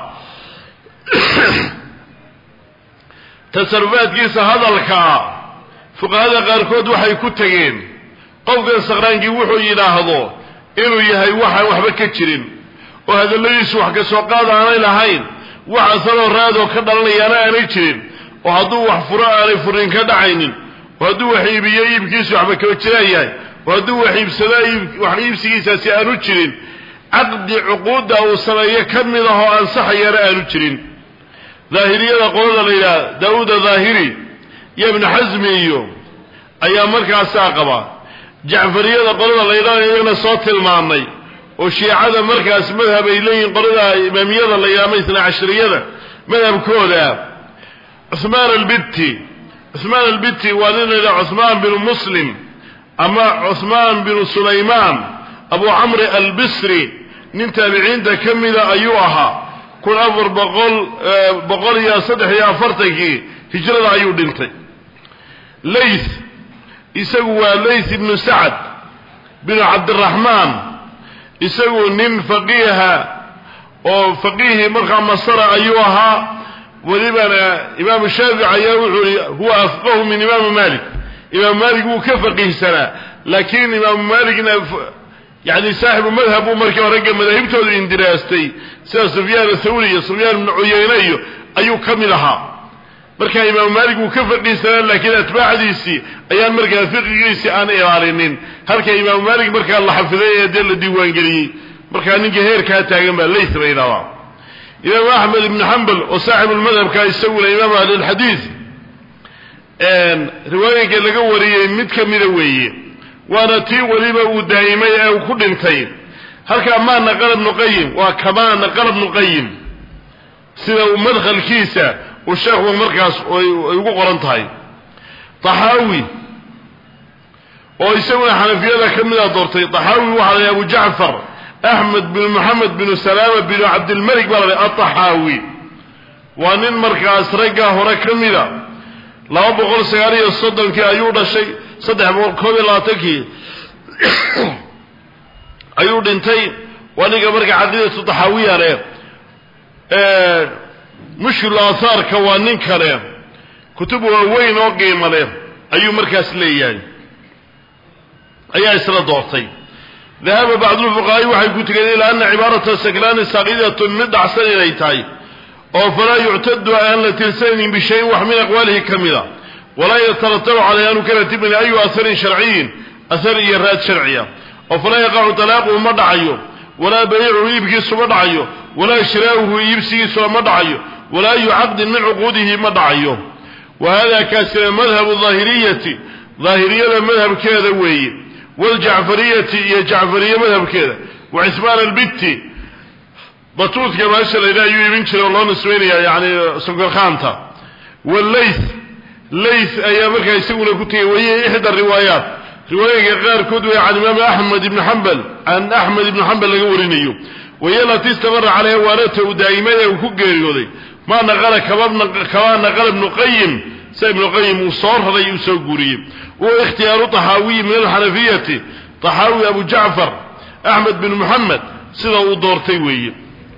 tasarufaadkiisa hadalkaa fuqahada qaarkood waxay ku tegeen qofkan sakraankii wuxuu yidhaahdo inuu yahay waxaan waxba ka jirin oo hadalladiisu wax ka soo qaad aanay lahayn wax asaloo raadoo ka dhalanayaana aanay jirin oo hadduu wax furo aanay furin ka dhacaynin oo hadduu wax iibiyo iibkiisu waxba kaba jiraan yahay oo hadduu wax iibsadaa wax iibsigiisaasi aanu jirin caqdi cuquudda uu sameeyo ka mid ah oo ansaxayana aanu jirin daahiriyada qolada la yidhaha daawuuda daahiri iyo ibnu xasmi iyo ayaa markaasaa qaba jacfariyada qolada la yidhaha iyagana soo tilmaamay oo shiicada markaas madhab ay leeyihin qolada imaamiyada la yidhaha ama isna cashriyada madhabkooda cuhmaan albiti cuhmaan albiti waa nin la yidhaha cuhmaan binu muslim ama cuhmaan binu sulaymaan abu camri albisri nin taabiciinta ka mida ayuu ahaa kun afar boqol boqol iyo saddex iyo afartankii hijrada ayuu dhintay layth isagu waa layth ibnu sacd binu cabdiraxmaan isagu nin faqiiha oo faqiihii markaa masara ayuu ahaa welibana imaamu shaafici ayaa wuxuu i huwa afqahu min imaamu malik imaamu malik wuu ka faqiihsanaa laakiin imaamu malikna yani saaxibu madhab buu markii ragga madaahibtooda indiraastay sida sufyaan athawri iyo sufyaan ibnu cuyayne iyo ayuu ka mid ahaa markaa imaamu maalik wuu ka faqiihsanaa laakiin atbaacdiisii ayaan markaa fiqigiisii aan ilaalinin halka imaamu maalik markaa la xafiday ee dee la diiwaangeliyey markaa ninka heerkaa taagan baa layth la yidhahdaa imaamu axmed ibnu xambal oo saaxibulmadhabka isaguna imaamu ahlilxadiid riwaayinka laga wariyey mid ka mida weeye waana tii weliba uu daa'imay ee uu ku dhintay halkaa maa naqala ibnu qayim waa kamaa naqala ibnu qayim sida uu madkhalkiisa uu sheekhu markaas ay ugu qoran tahay taxaawi oo isaguna xanafiyada kamida doortay tahawi waxa Abu Ja'far Ahmad bin Muhammad bin Salama bin Abd al-Malik bari at-Tahawi wa nin markaas raga hore kamida laba boqol sagaal iyo soddon kii ayuu dhashay saddex boqol koob iyo labaatan kii ayuu dhintay waniga marka xadiisu Tahawiya leh ee mushkil athar ka waa nin kale kutub weyn oo qiimo leh ayuu markaas leeyahay ayaa isla doortay ذهب بعض الفقهاء وحيقول إلى أن عبارة السكران ساقيدة من دعسان إليتاي أو فلا يعتد أن تلسين بشيء وحمل أقواله كاملة ولا يترتب على أنه كانت من أي أثر شرعي أثر إيراد شرعية أو فلا يقع طلاقه مدعيه ولا بيعه يبكي مدعيه ولا شراؤه يبسي مدعيه ولا يعقد من عقوده مدعيه وهذا كاسر مذهب الظاهرية ظاهرية مذهب كذا وي والجعفرية هي جعفرية مذهب كذا وعثمان البتي بطوط كما أشار إلى يبين شر الله نسوينيا يعني سكر خامته والليث ليث أيامك يسوون كتير وهي إحدى الروايات رواية غير كدوة عن الإمام أحمد بن حنبل عن أحمد بن حنبل لقورينيو وهي التي استمر عليها وارته دائما وكجريودي ما نقل كمان كمان نقل ابن قيم سيد ابن قيم وصار هذا يوسف قريب واختيار طحاوي من الحنفية طحاوي أبو جعفر أحمد بن محمد سيدا ودورتي وي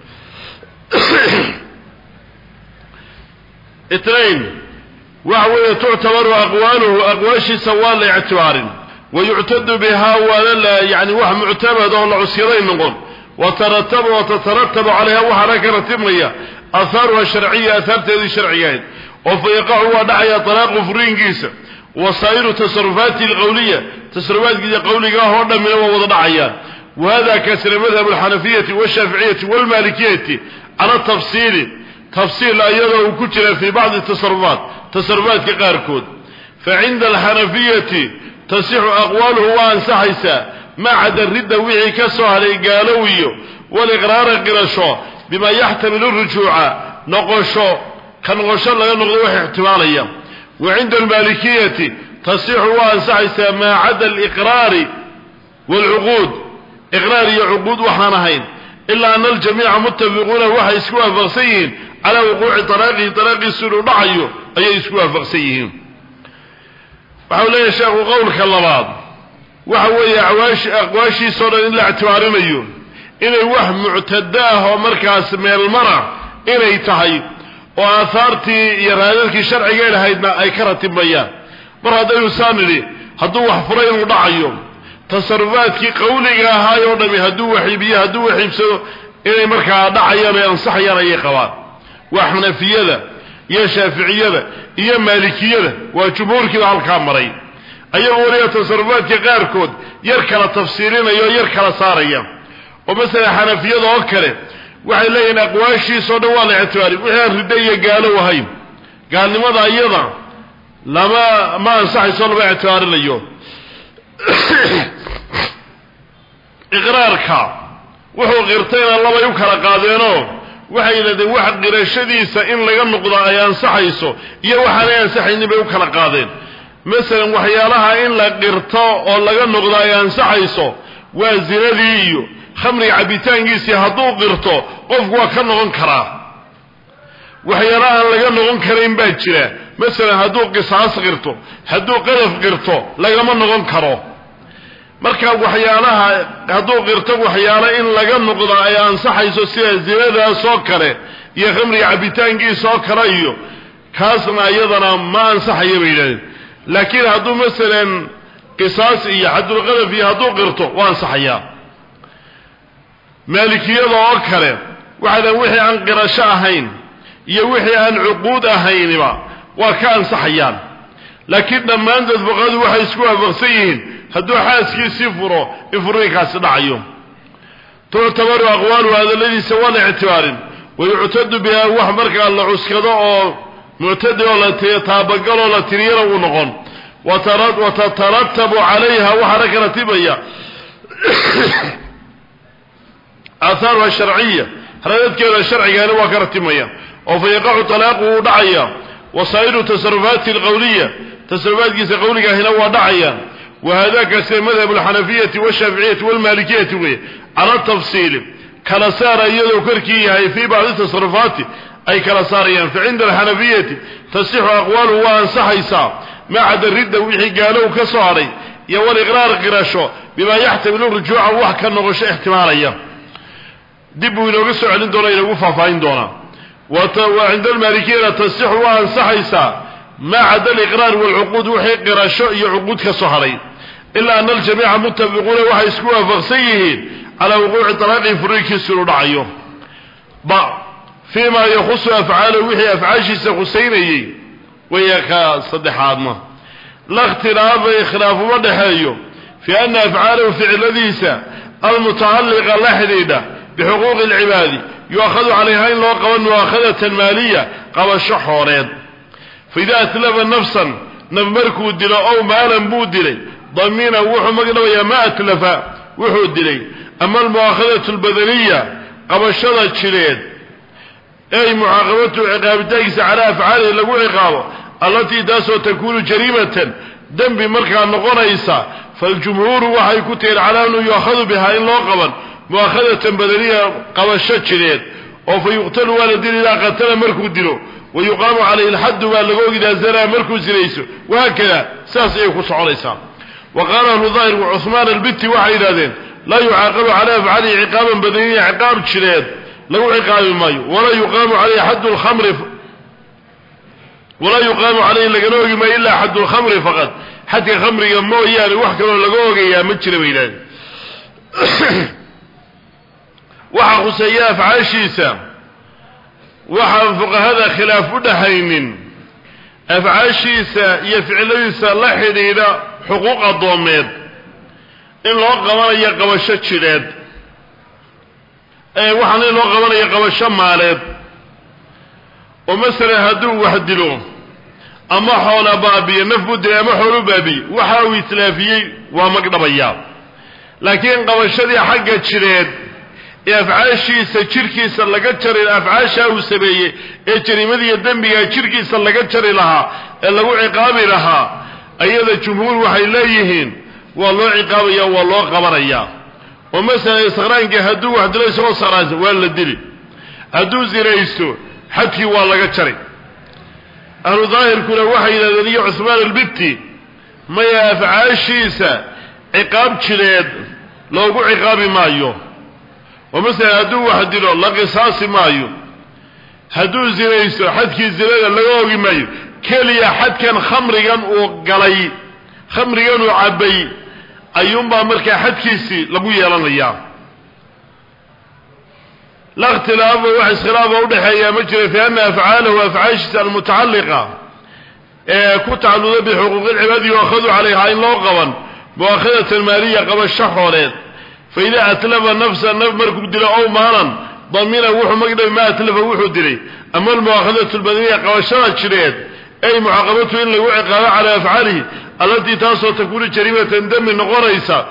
اثنين وهو تعتبر أقواله أقواشي سوال لاعتبار ويعتد بها ولا يعني وهم معتمد على عسيرين نقول وترتب وتترتب عليها وحركة رتبية أثارها شرعية أثارتها شرعيين وفيقع ودعي طلاق فرين جيسة وصائر تصرفات القولية تصرفات قولية هو من وضعيان وهذا كسر مذهب الحنفية والشافعية والمالكية على التفصيل تفصيل أيضا وكتل في بعض التصرفات تصرفات كقاركود فعند الحنفية تصح أقواله وأنسحيسا ما عدا الردة وعي كسوها لإقالوي والإقرار قرشو بما يحتمل الرجوع نقشو كان غشر لغا نقضي وحي احتماليا وعند المالكية تصح وأنسحيسا ما عدا الإقرار والعقود إقرار عقود وحنانهين إلا أن الجميع متفقون وحي يسكوها فرسيين على وقوع طلاقه طلاق السلو ضعيه أي يسكوها فرسيين وحولي الشيخ قولك الله بعض وحوي أقواشي صورا إلا اعتبارين أيون إنه وهم معتداه ومركز من المرأة إنه يتحي وآثارتي يرادتك الشرعي قيل هيدنا أي كرة بيان مرة هذا يسان لي هدو وحفرين وضعيه تصرفاتك قولك هاي ونمي هدو وحيبية هدو وحيبسو إنه مركز ضعيانا ينصحيانا أي قوان وإحنا في يده يا شافعية يا مالكية وجمهور كذا على الكامرين أي ورية تصرفات كغيركود يركل تفسيرين أيوة يركل صاريا ومثلا حنفية أكله وحي لين أقواشي صدوا الاعتباري وحي الردية قالوا وهيم قال لماذا أيضا لما ما أنصحي صلوا اعتباري اليوم إقرارك وحو غيرتين الله يوكل قادينه waxay leedahay wax qirashadiisa in laga noqdo ay ansaxayso iyo waxa ay ansaxayni bay u kala qaadeen mesela waxyaalaha in la qirto oo laga noqdo ay ansaxayso waa zinadii iyo khamri cabitaankiisa hadduu qirto qofku waa ka noqon karaa waxyaalaha laga noqon karin baa jira mesela hadduu qisaas qirto hadduu qadaf qirto laga ma noqon karo marka waxyaalaha hadduu qirto waxyaalo in laga noqdo ay ansaxayso sida zinada soo kale iyo khamri cabitaankiisa soo kale iyo kaasna iyadana ma ansaxayo bayleen laakiin hadduu mesela qisaas iyo hadduu qadaf iyo hadduu qirto waa ansaxaya maalikiyada oo kale waxa wixii aan qirasho ahayn iyo wixii aan uquud ahaynba waa ka ansaxayaan laakiin dhammaan dad fuqaadu waxay isku waafaqsan yihiin hadduu xaaskiisii furo in furiinkaasi dhacayo تعتبر أقوال هذا الذي سوى الاعتبار ويعتد بها وحمرك الله عسكده معتد ولا تابقل ولا ترير ونغن وترد وتترتب عليها وحركة رتبية آثارها الشرعية هذا كذا الشرعي قال وكرتمية وفيقع طلاقه دعيا وصائر تصرفات القولية تصرفات قولية هنا ودعيا وهذا كسر مذهب الحنفية والشافعية والمالكية على التفصيل كلا صار يدو كركي في بعض التصرفات أي كلا صاريا فعند الحنفية تصح أقواله وأنصح يسا ما عدا الردة وحي قالوا كصاري يوال إقرار قراشو بما يحتمل الرجوع وحكا النغش احتماليا دبوا إلى قصوا عند دونا إلى وفا فاين دونا وعند المالكية تصح وأنصح يسا ما عدا الإقرار والعقود وحي قراشو يعقود كصهرين إلا أن الجميع متفقون وحي يسكوها فغسيهين على وقوع طلاق فريق السلو دعيه بعض فيما يخص أفعاله وحي أفعاشي سخسيني ويكا صدحاتنا لا اختلاف إخلاف ودحيه في أن أفعاله فعل ذيسا المتعلقة لحديدة بحقوق العباد يؤخذ عليها إن لو مؤاخذة مالية قبل الشحورين فإذا أتلف نفسا نمركو الدلو أو مالا بودلي ضمينا وحو مقنوية ما أتلف وحو الدلي أما المؤاخذة البدنية قبل الشرط شريد أي معاقبته عقاب تاكس على أفعاله لقو عقابه التي داسو تكون جريمة دم بمركع النقريسة فالجمهور وحي كتير على أنه يأخذ بها إن لقبا مؤاخذة بدنية قبل الشرط شريد وفيقتل والدين إذا قتل مركو الدلو ويقام عليه الحد واللقوق إذا زرى مركو زريسه وهكذا ساس يخص عليسا وقال أهل ظاهر وعثمان البت وحي ذين لا يعاقب على أفعاله عقابا بدنيا عقاب شريد لو عقاب مايو ولا يقام عليه حد الخمر ف... ولا يقام عليه لقنوه ما إلا حد الخمر فقط حتى خمر يموه يعني وحكا لقوه يا مجر بيلان وحا خسياف عاشيسا وحا فوق هذا خلاف دحين أفعاشيسا يفعليسا لحد إلى حقوق الضوميد إن لو قبل يقبشة شريد أي وحن لو قبل يقبشة مالد ومثلا هدو وحدلو أما حول بابي نفبد أما حول بابي وحاوي تلافي ومقدبيا لكن قبشة حقة شريد أفعاشي سشركي سلقت شري الأفعاشة وسبيه إجري مذي الدنبية شركي سلقت شري لها اللي هو عقابي لها أيضا الجمهور وحي لايهين والله عقابيا والله قبريا ومثلا يصغران هدو واحد ليس هو صغران ولا الدلي هدو زيريستو حتى والله قتري أهل ظاهر كنا وحي لذلي عثمان البتي ما يفعاشيسا عقاب شريد لو قو عقابي مايو ومثلا هدو واحد له لا قصاص مايو هدو زيريستو حتى زيريدا لغوغي مايو كليا حد كان خمريا وقلي خمريا وعبي أيوم بأمريكا حد كيسي لبو يلانيا لا اختلاف وحس خلافه ودحيا مجرى في أن أفعاله وأفعاشه المتعلقة اه كتعلوا بحقوق العباد وأخذوا عليها إن لوقوا مؤاخذة المالية قبل الشحورين فإذا أتلف النفس النفس مركب دلو أو مالا ضمينا وحو مقدم ما أتلف وحو دلي أما المؤاخذة البدنية قبل الشرط شريد أي معاقبته إلا وعقاب على أفعاله التي تصل تكون جريمة دم نقريسا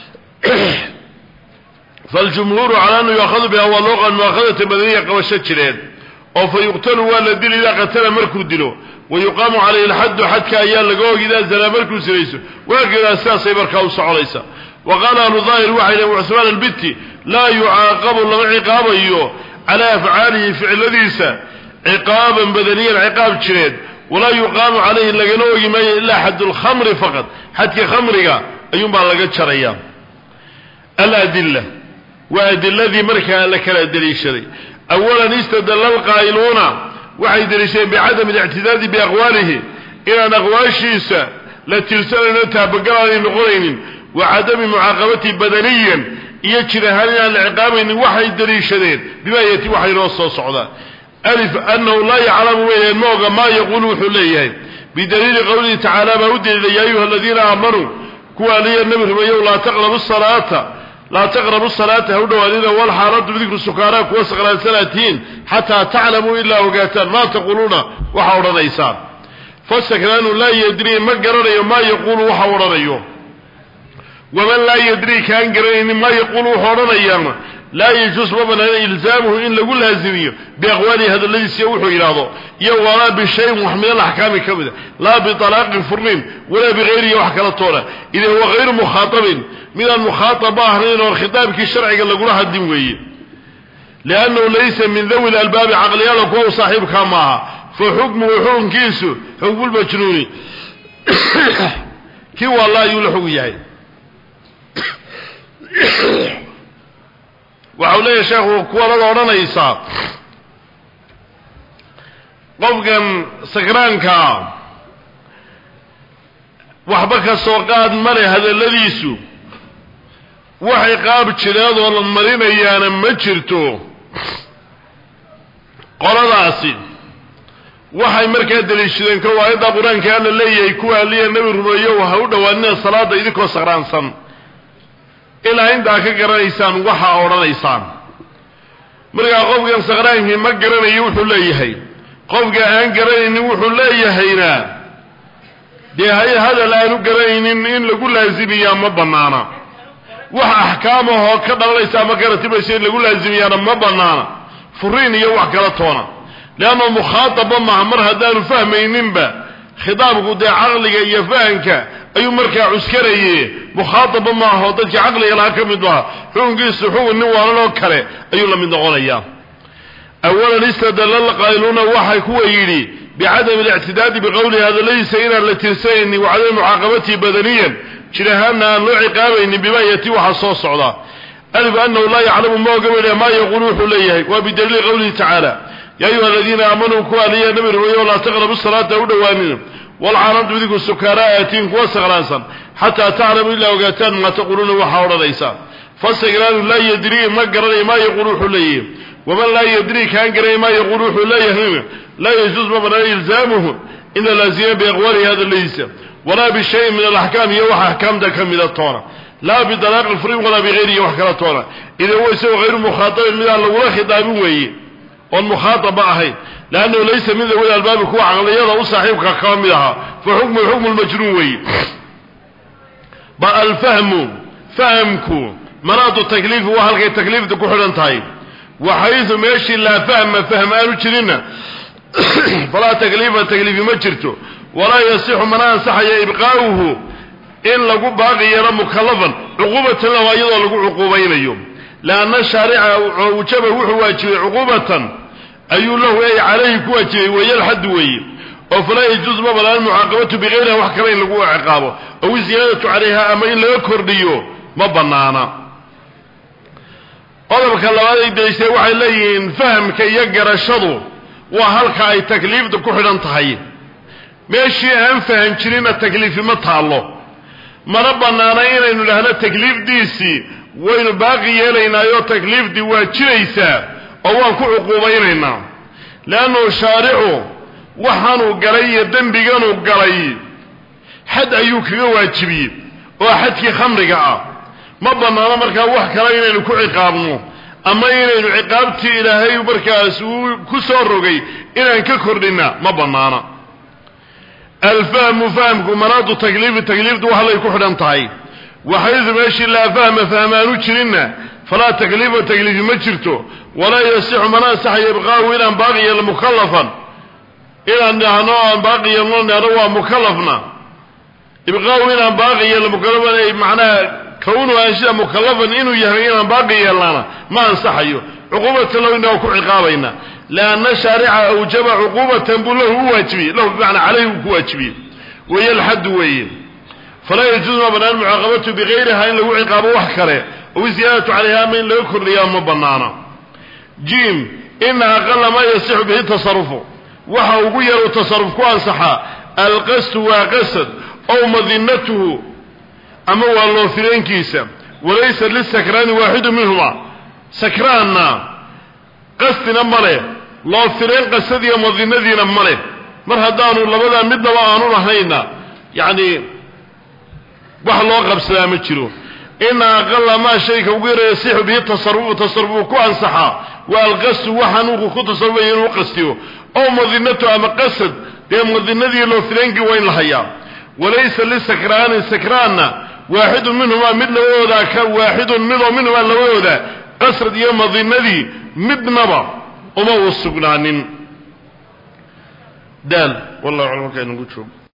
فالجمهور على أنه يأخذ بها واللغة المؤاخذة البدنية قبل الشرط شريد أو فيقتل والدين إذا قتل مركب دلو ويقام عليه الحد حتى أيان لقوه إذا زل مركب سريسه وهكذا أساس يبركه وصعليسا وقال أهل ظاهر وحيد وعثمان البتي لا يعاقب الله عقابه على أفعاله فعل ذيسا عقابا بدنيا عقاب شريد ولا يقام عليه لقنوه ما إلا حد الخمر فقط حتى خمرك أيوم بلغت شريا الأدلة وأدلة ذي مركها لك الأدلة الشري أولا استدل القائلون وحيد رشين بعدم الاعتداد بأغواله إلى نغواشيسا لترسل نتها بقرار نغرين وعدم معاقبته بدنيا يجري هلنا العقاب وحيد رشين بما يأتي وحي رصة صعدا ألف أنه لا يعلم بين الموقع ما يقول حليه بدليل قوله تعالى ما ودي يا أيها الذين آمنوا كوالي النبي ويقول لا تقربوا الصلاة لا تقربوا الصلاة هدوا ولينا والحارات بذكر السكارات وسقنا سنتين حتى تعلموا إلا وقاتا ما تقولون وحور ريسان فالسكران لا يدري ما قرر ما يقول وحور ريو ومن لا يدري كان قرر ما يقول وحور ريان لا يجوز وبنا إلزامه إن لقول لازميه بأقواله هذا الذي سيوحه إلى هذا ولا بشيء محمد الأحكام كبدا لا بطلاق فرن ولا بغيره وحكى الطولة إذا هو غير مخاطب من المخاطبة هنا والخطاب كالشرعي قال لقولها الدموية لأنه ليس من ذوي الألباب عقلية لكو صاحب كاماها فحكمه وحكم كيسه حكم المجنون كي والله يلحق ياهي وحولي شيخ كوالا لورنا إيسا قفقا سكرانكا وحبك السوقات مري هذا الذي سو وحي قاب تشريد والله مرين ايانا ما جرتو قال راسي waxay markaa daliishadeen ka waayada quraanka aan leeyahay ku aliya nabi rumeeyo waxa uu dhawaanay salaada idinko saqraansan ilaa inta ka garanaysaan waxa oranaysaan markaa qofkan saqraanki ma garanayo wuxuu leeyahay qofka aan garanaynin wuxuu leeyahayna dee hay hada la aanu garanaynin in lagu laazimiyaa ma banaana wax ahkaamaha ka dhalaysa ma garatibaysa lagu laazimiyaa ma banaana furiin iyo wax kala toona لأنه مخاطبة مع مر هدان فهمين با خطابه ده عقلك يفهمك أي مركع عسكري مخاطبة مع هدانك عقلي لا كمدها حون قيس حون النوار لو كره أي الله من دغوليا أولا استدل القائلون وحي كويلي بعدم الاعتداد بقول هذا ليس إلا التنسين وعدم معاقبته بدنيا شرهانا نوع عقابين بما يتي وحصوص عضا ألف أنه لا يعلم ما قبل ما يقولوه ليه وبدليل قوله تعالى يا أيها الذين آمنوا كواليا نمر ولا تقربوا الصلاة ودوانين والعرض بذيك السكراء يتين كوا سغرانسا حتى تعلموا إلا وقاتان ما تقولون وحاول ليسا فالسجران لا يدري ما قرر ما يقولوه ليه ومن لا يدري كان قرر ما يقولوه ليه لا يجوز مبنى إلزامه إن لازم بأقوال هذا ليس ولا بشيء من الأحكام يوحى أحكام ده كم الطورة لا بدلاق الفريق ولا بغيره يوحى الطورة إذا هو يسوي غير مخاطب من الله خطابه ويه والمخاطبة أهي لأنه ليس من ذوي الألباب كوا عقلية وصاحبك كاملها فحكم الحكم المجنوي بقى الفهم فهمكو مراد التكليف وهلقى التكليف تكو حلنتهي وحيث ماشي لا فهم فهم آلو تشرين فلا تكليف التكليف مجرته ولا يصح من أنصح إبقاؤه إن لقوا باقي يرى مكلفا عقوبة له أيضا لقوا عقوبين اليوم لأن الشارع وجبه وحواجه عقوبة أي له أي عليه كواجه ويلحد وي وفلا يجوز مبلا المعاقبة بغيرها وحكرين لقوا عقابه أو زيادة عليها أما إلا يكرديو مبنانا هذا بكالله هذا يديسي وحي لين فهم كي يقر الشضو وهلك أي تكليف دكوحل انتهي ماشي هم فهم شرين التكليف مطالو مربنانا إلا إنه لهنا التكليف ديسي وين باقي يلينا يو تكليف دي واجريسا او وان كو عقوبينينا لانه شارعه وحانو غلي دنبيغانو غلي حد ايو كغا واجبي وحدكي خمرغا ما بنانا marka wax kale inaynu ku ciqaabno ama inaynu ciqaabti ilaahay markaas uu ku soo rogay inaan ka kordhina ma banaana الفهم فهمكم مراد تكليف التكليف دو waxa lay ku xidhan tahay وحيث ماشي لا فهم فهمانو جرنا فلا تكليف وتكليف ما جرته ولا يصح مناسح يبغاه إلى باقي المكلفا إلى أنه باقي يمنون مكلفنا يبغاه إلى باقي المكلفا معناه كونه أشياء مكلفا إنه يهينا باقي لنا ما انصحيه عقوبة لو إنه كعقابينا لأن الشارع أوجب عقوبة له واجبي له بمعنى عليه واجبي وهي الحد وين فلا يجوز مبنى المعاقبة بغيرها إن له عقاب وحكره وزيادة عليها من لا يكون ليام مبنانا جيم إن أقل ما يصح به تصرفه وحاو غير تصرف كوان صحا القصد وقصد أو مظنته أما والله فلين كيسا وليس للسكران واحد منهما سكراننا قصدنا ماله لو فلين قصد يا مظنتنا ماله مرهدانو لبدا مدنا وآنو رهينا يعني wax loo qabsadaa ma jiro in aqalla ma shayka ugu reesixu bi tasarruf tasarruf ku ansaxa wal qasd waxanu ku tasarrufay inuu qastiyo oo madinatu ama qasad de madinadii loo filangi weyn lahayaa walaysa lisakran sakrana واحد منهما مثل ودا كواحد منهم منهما لودا qasrad iyo madinadii midnaba uma usugnanin daal wallahu a'lam ka inagu joog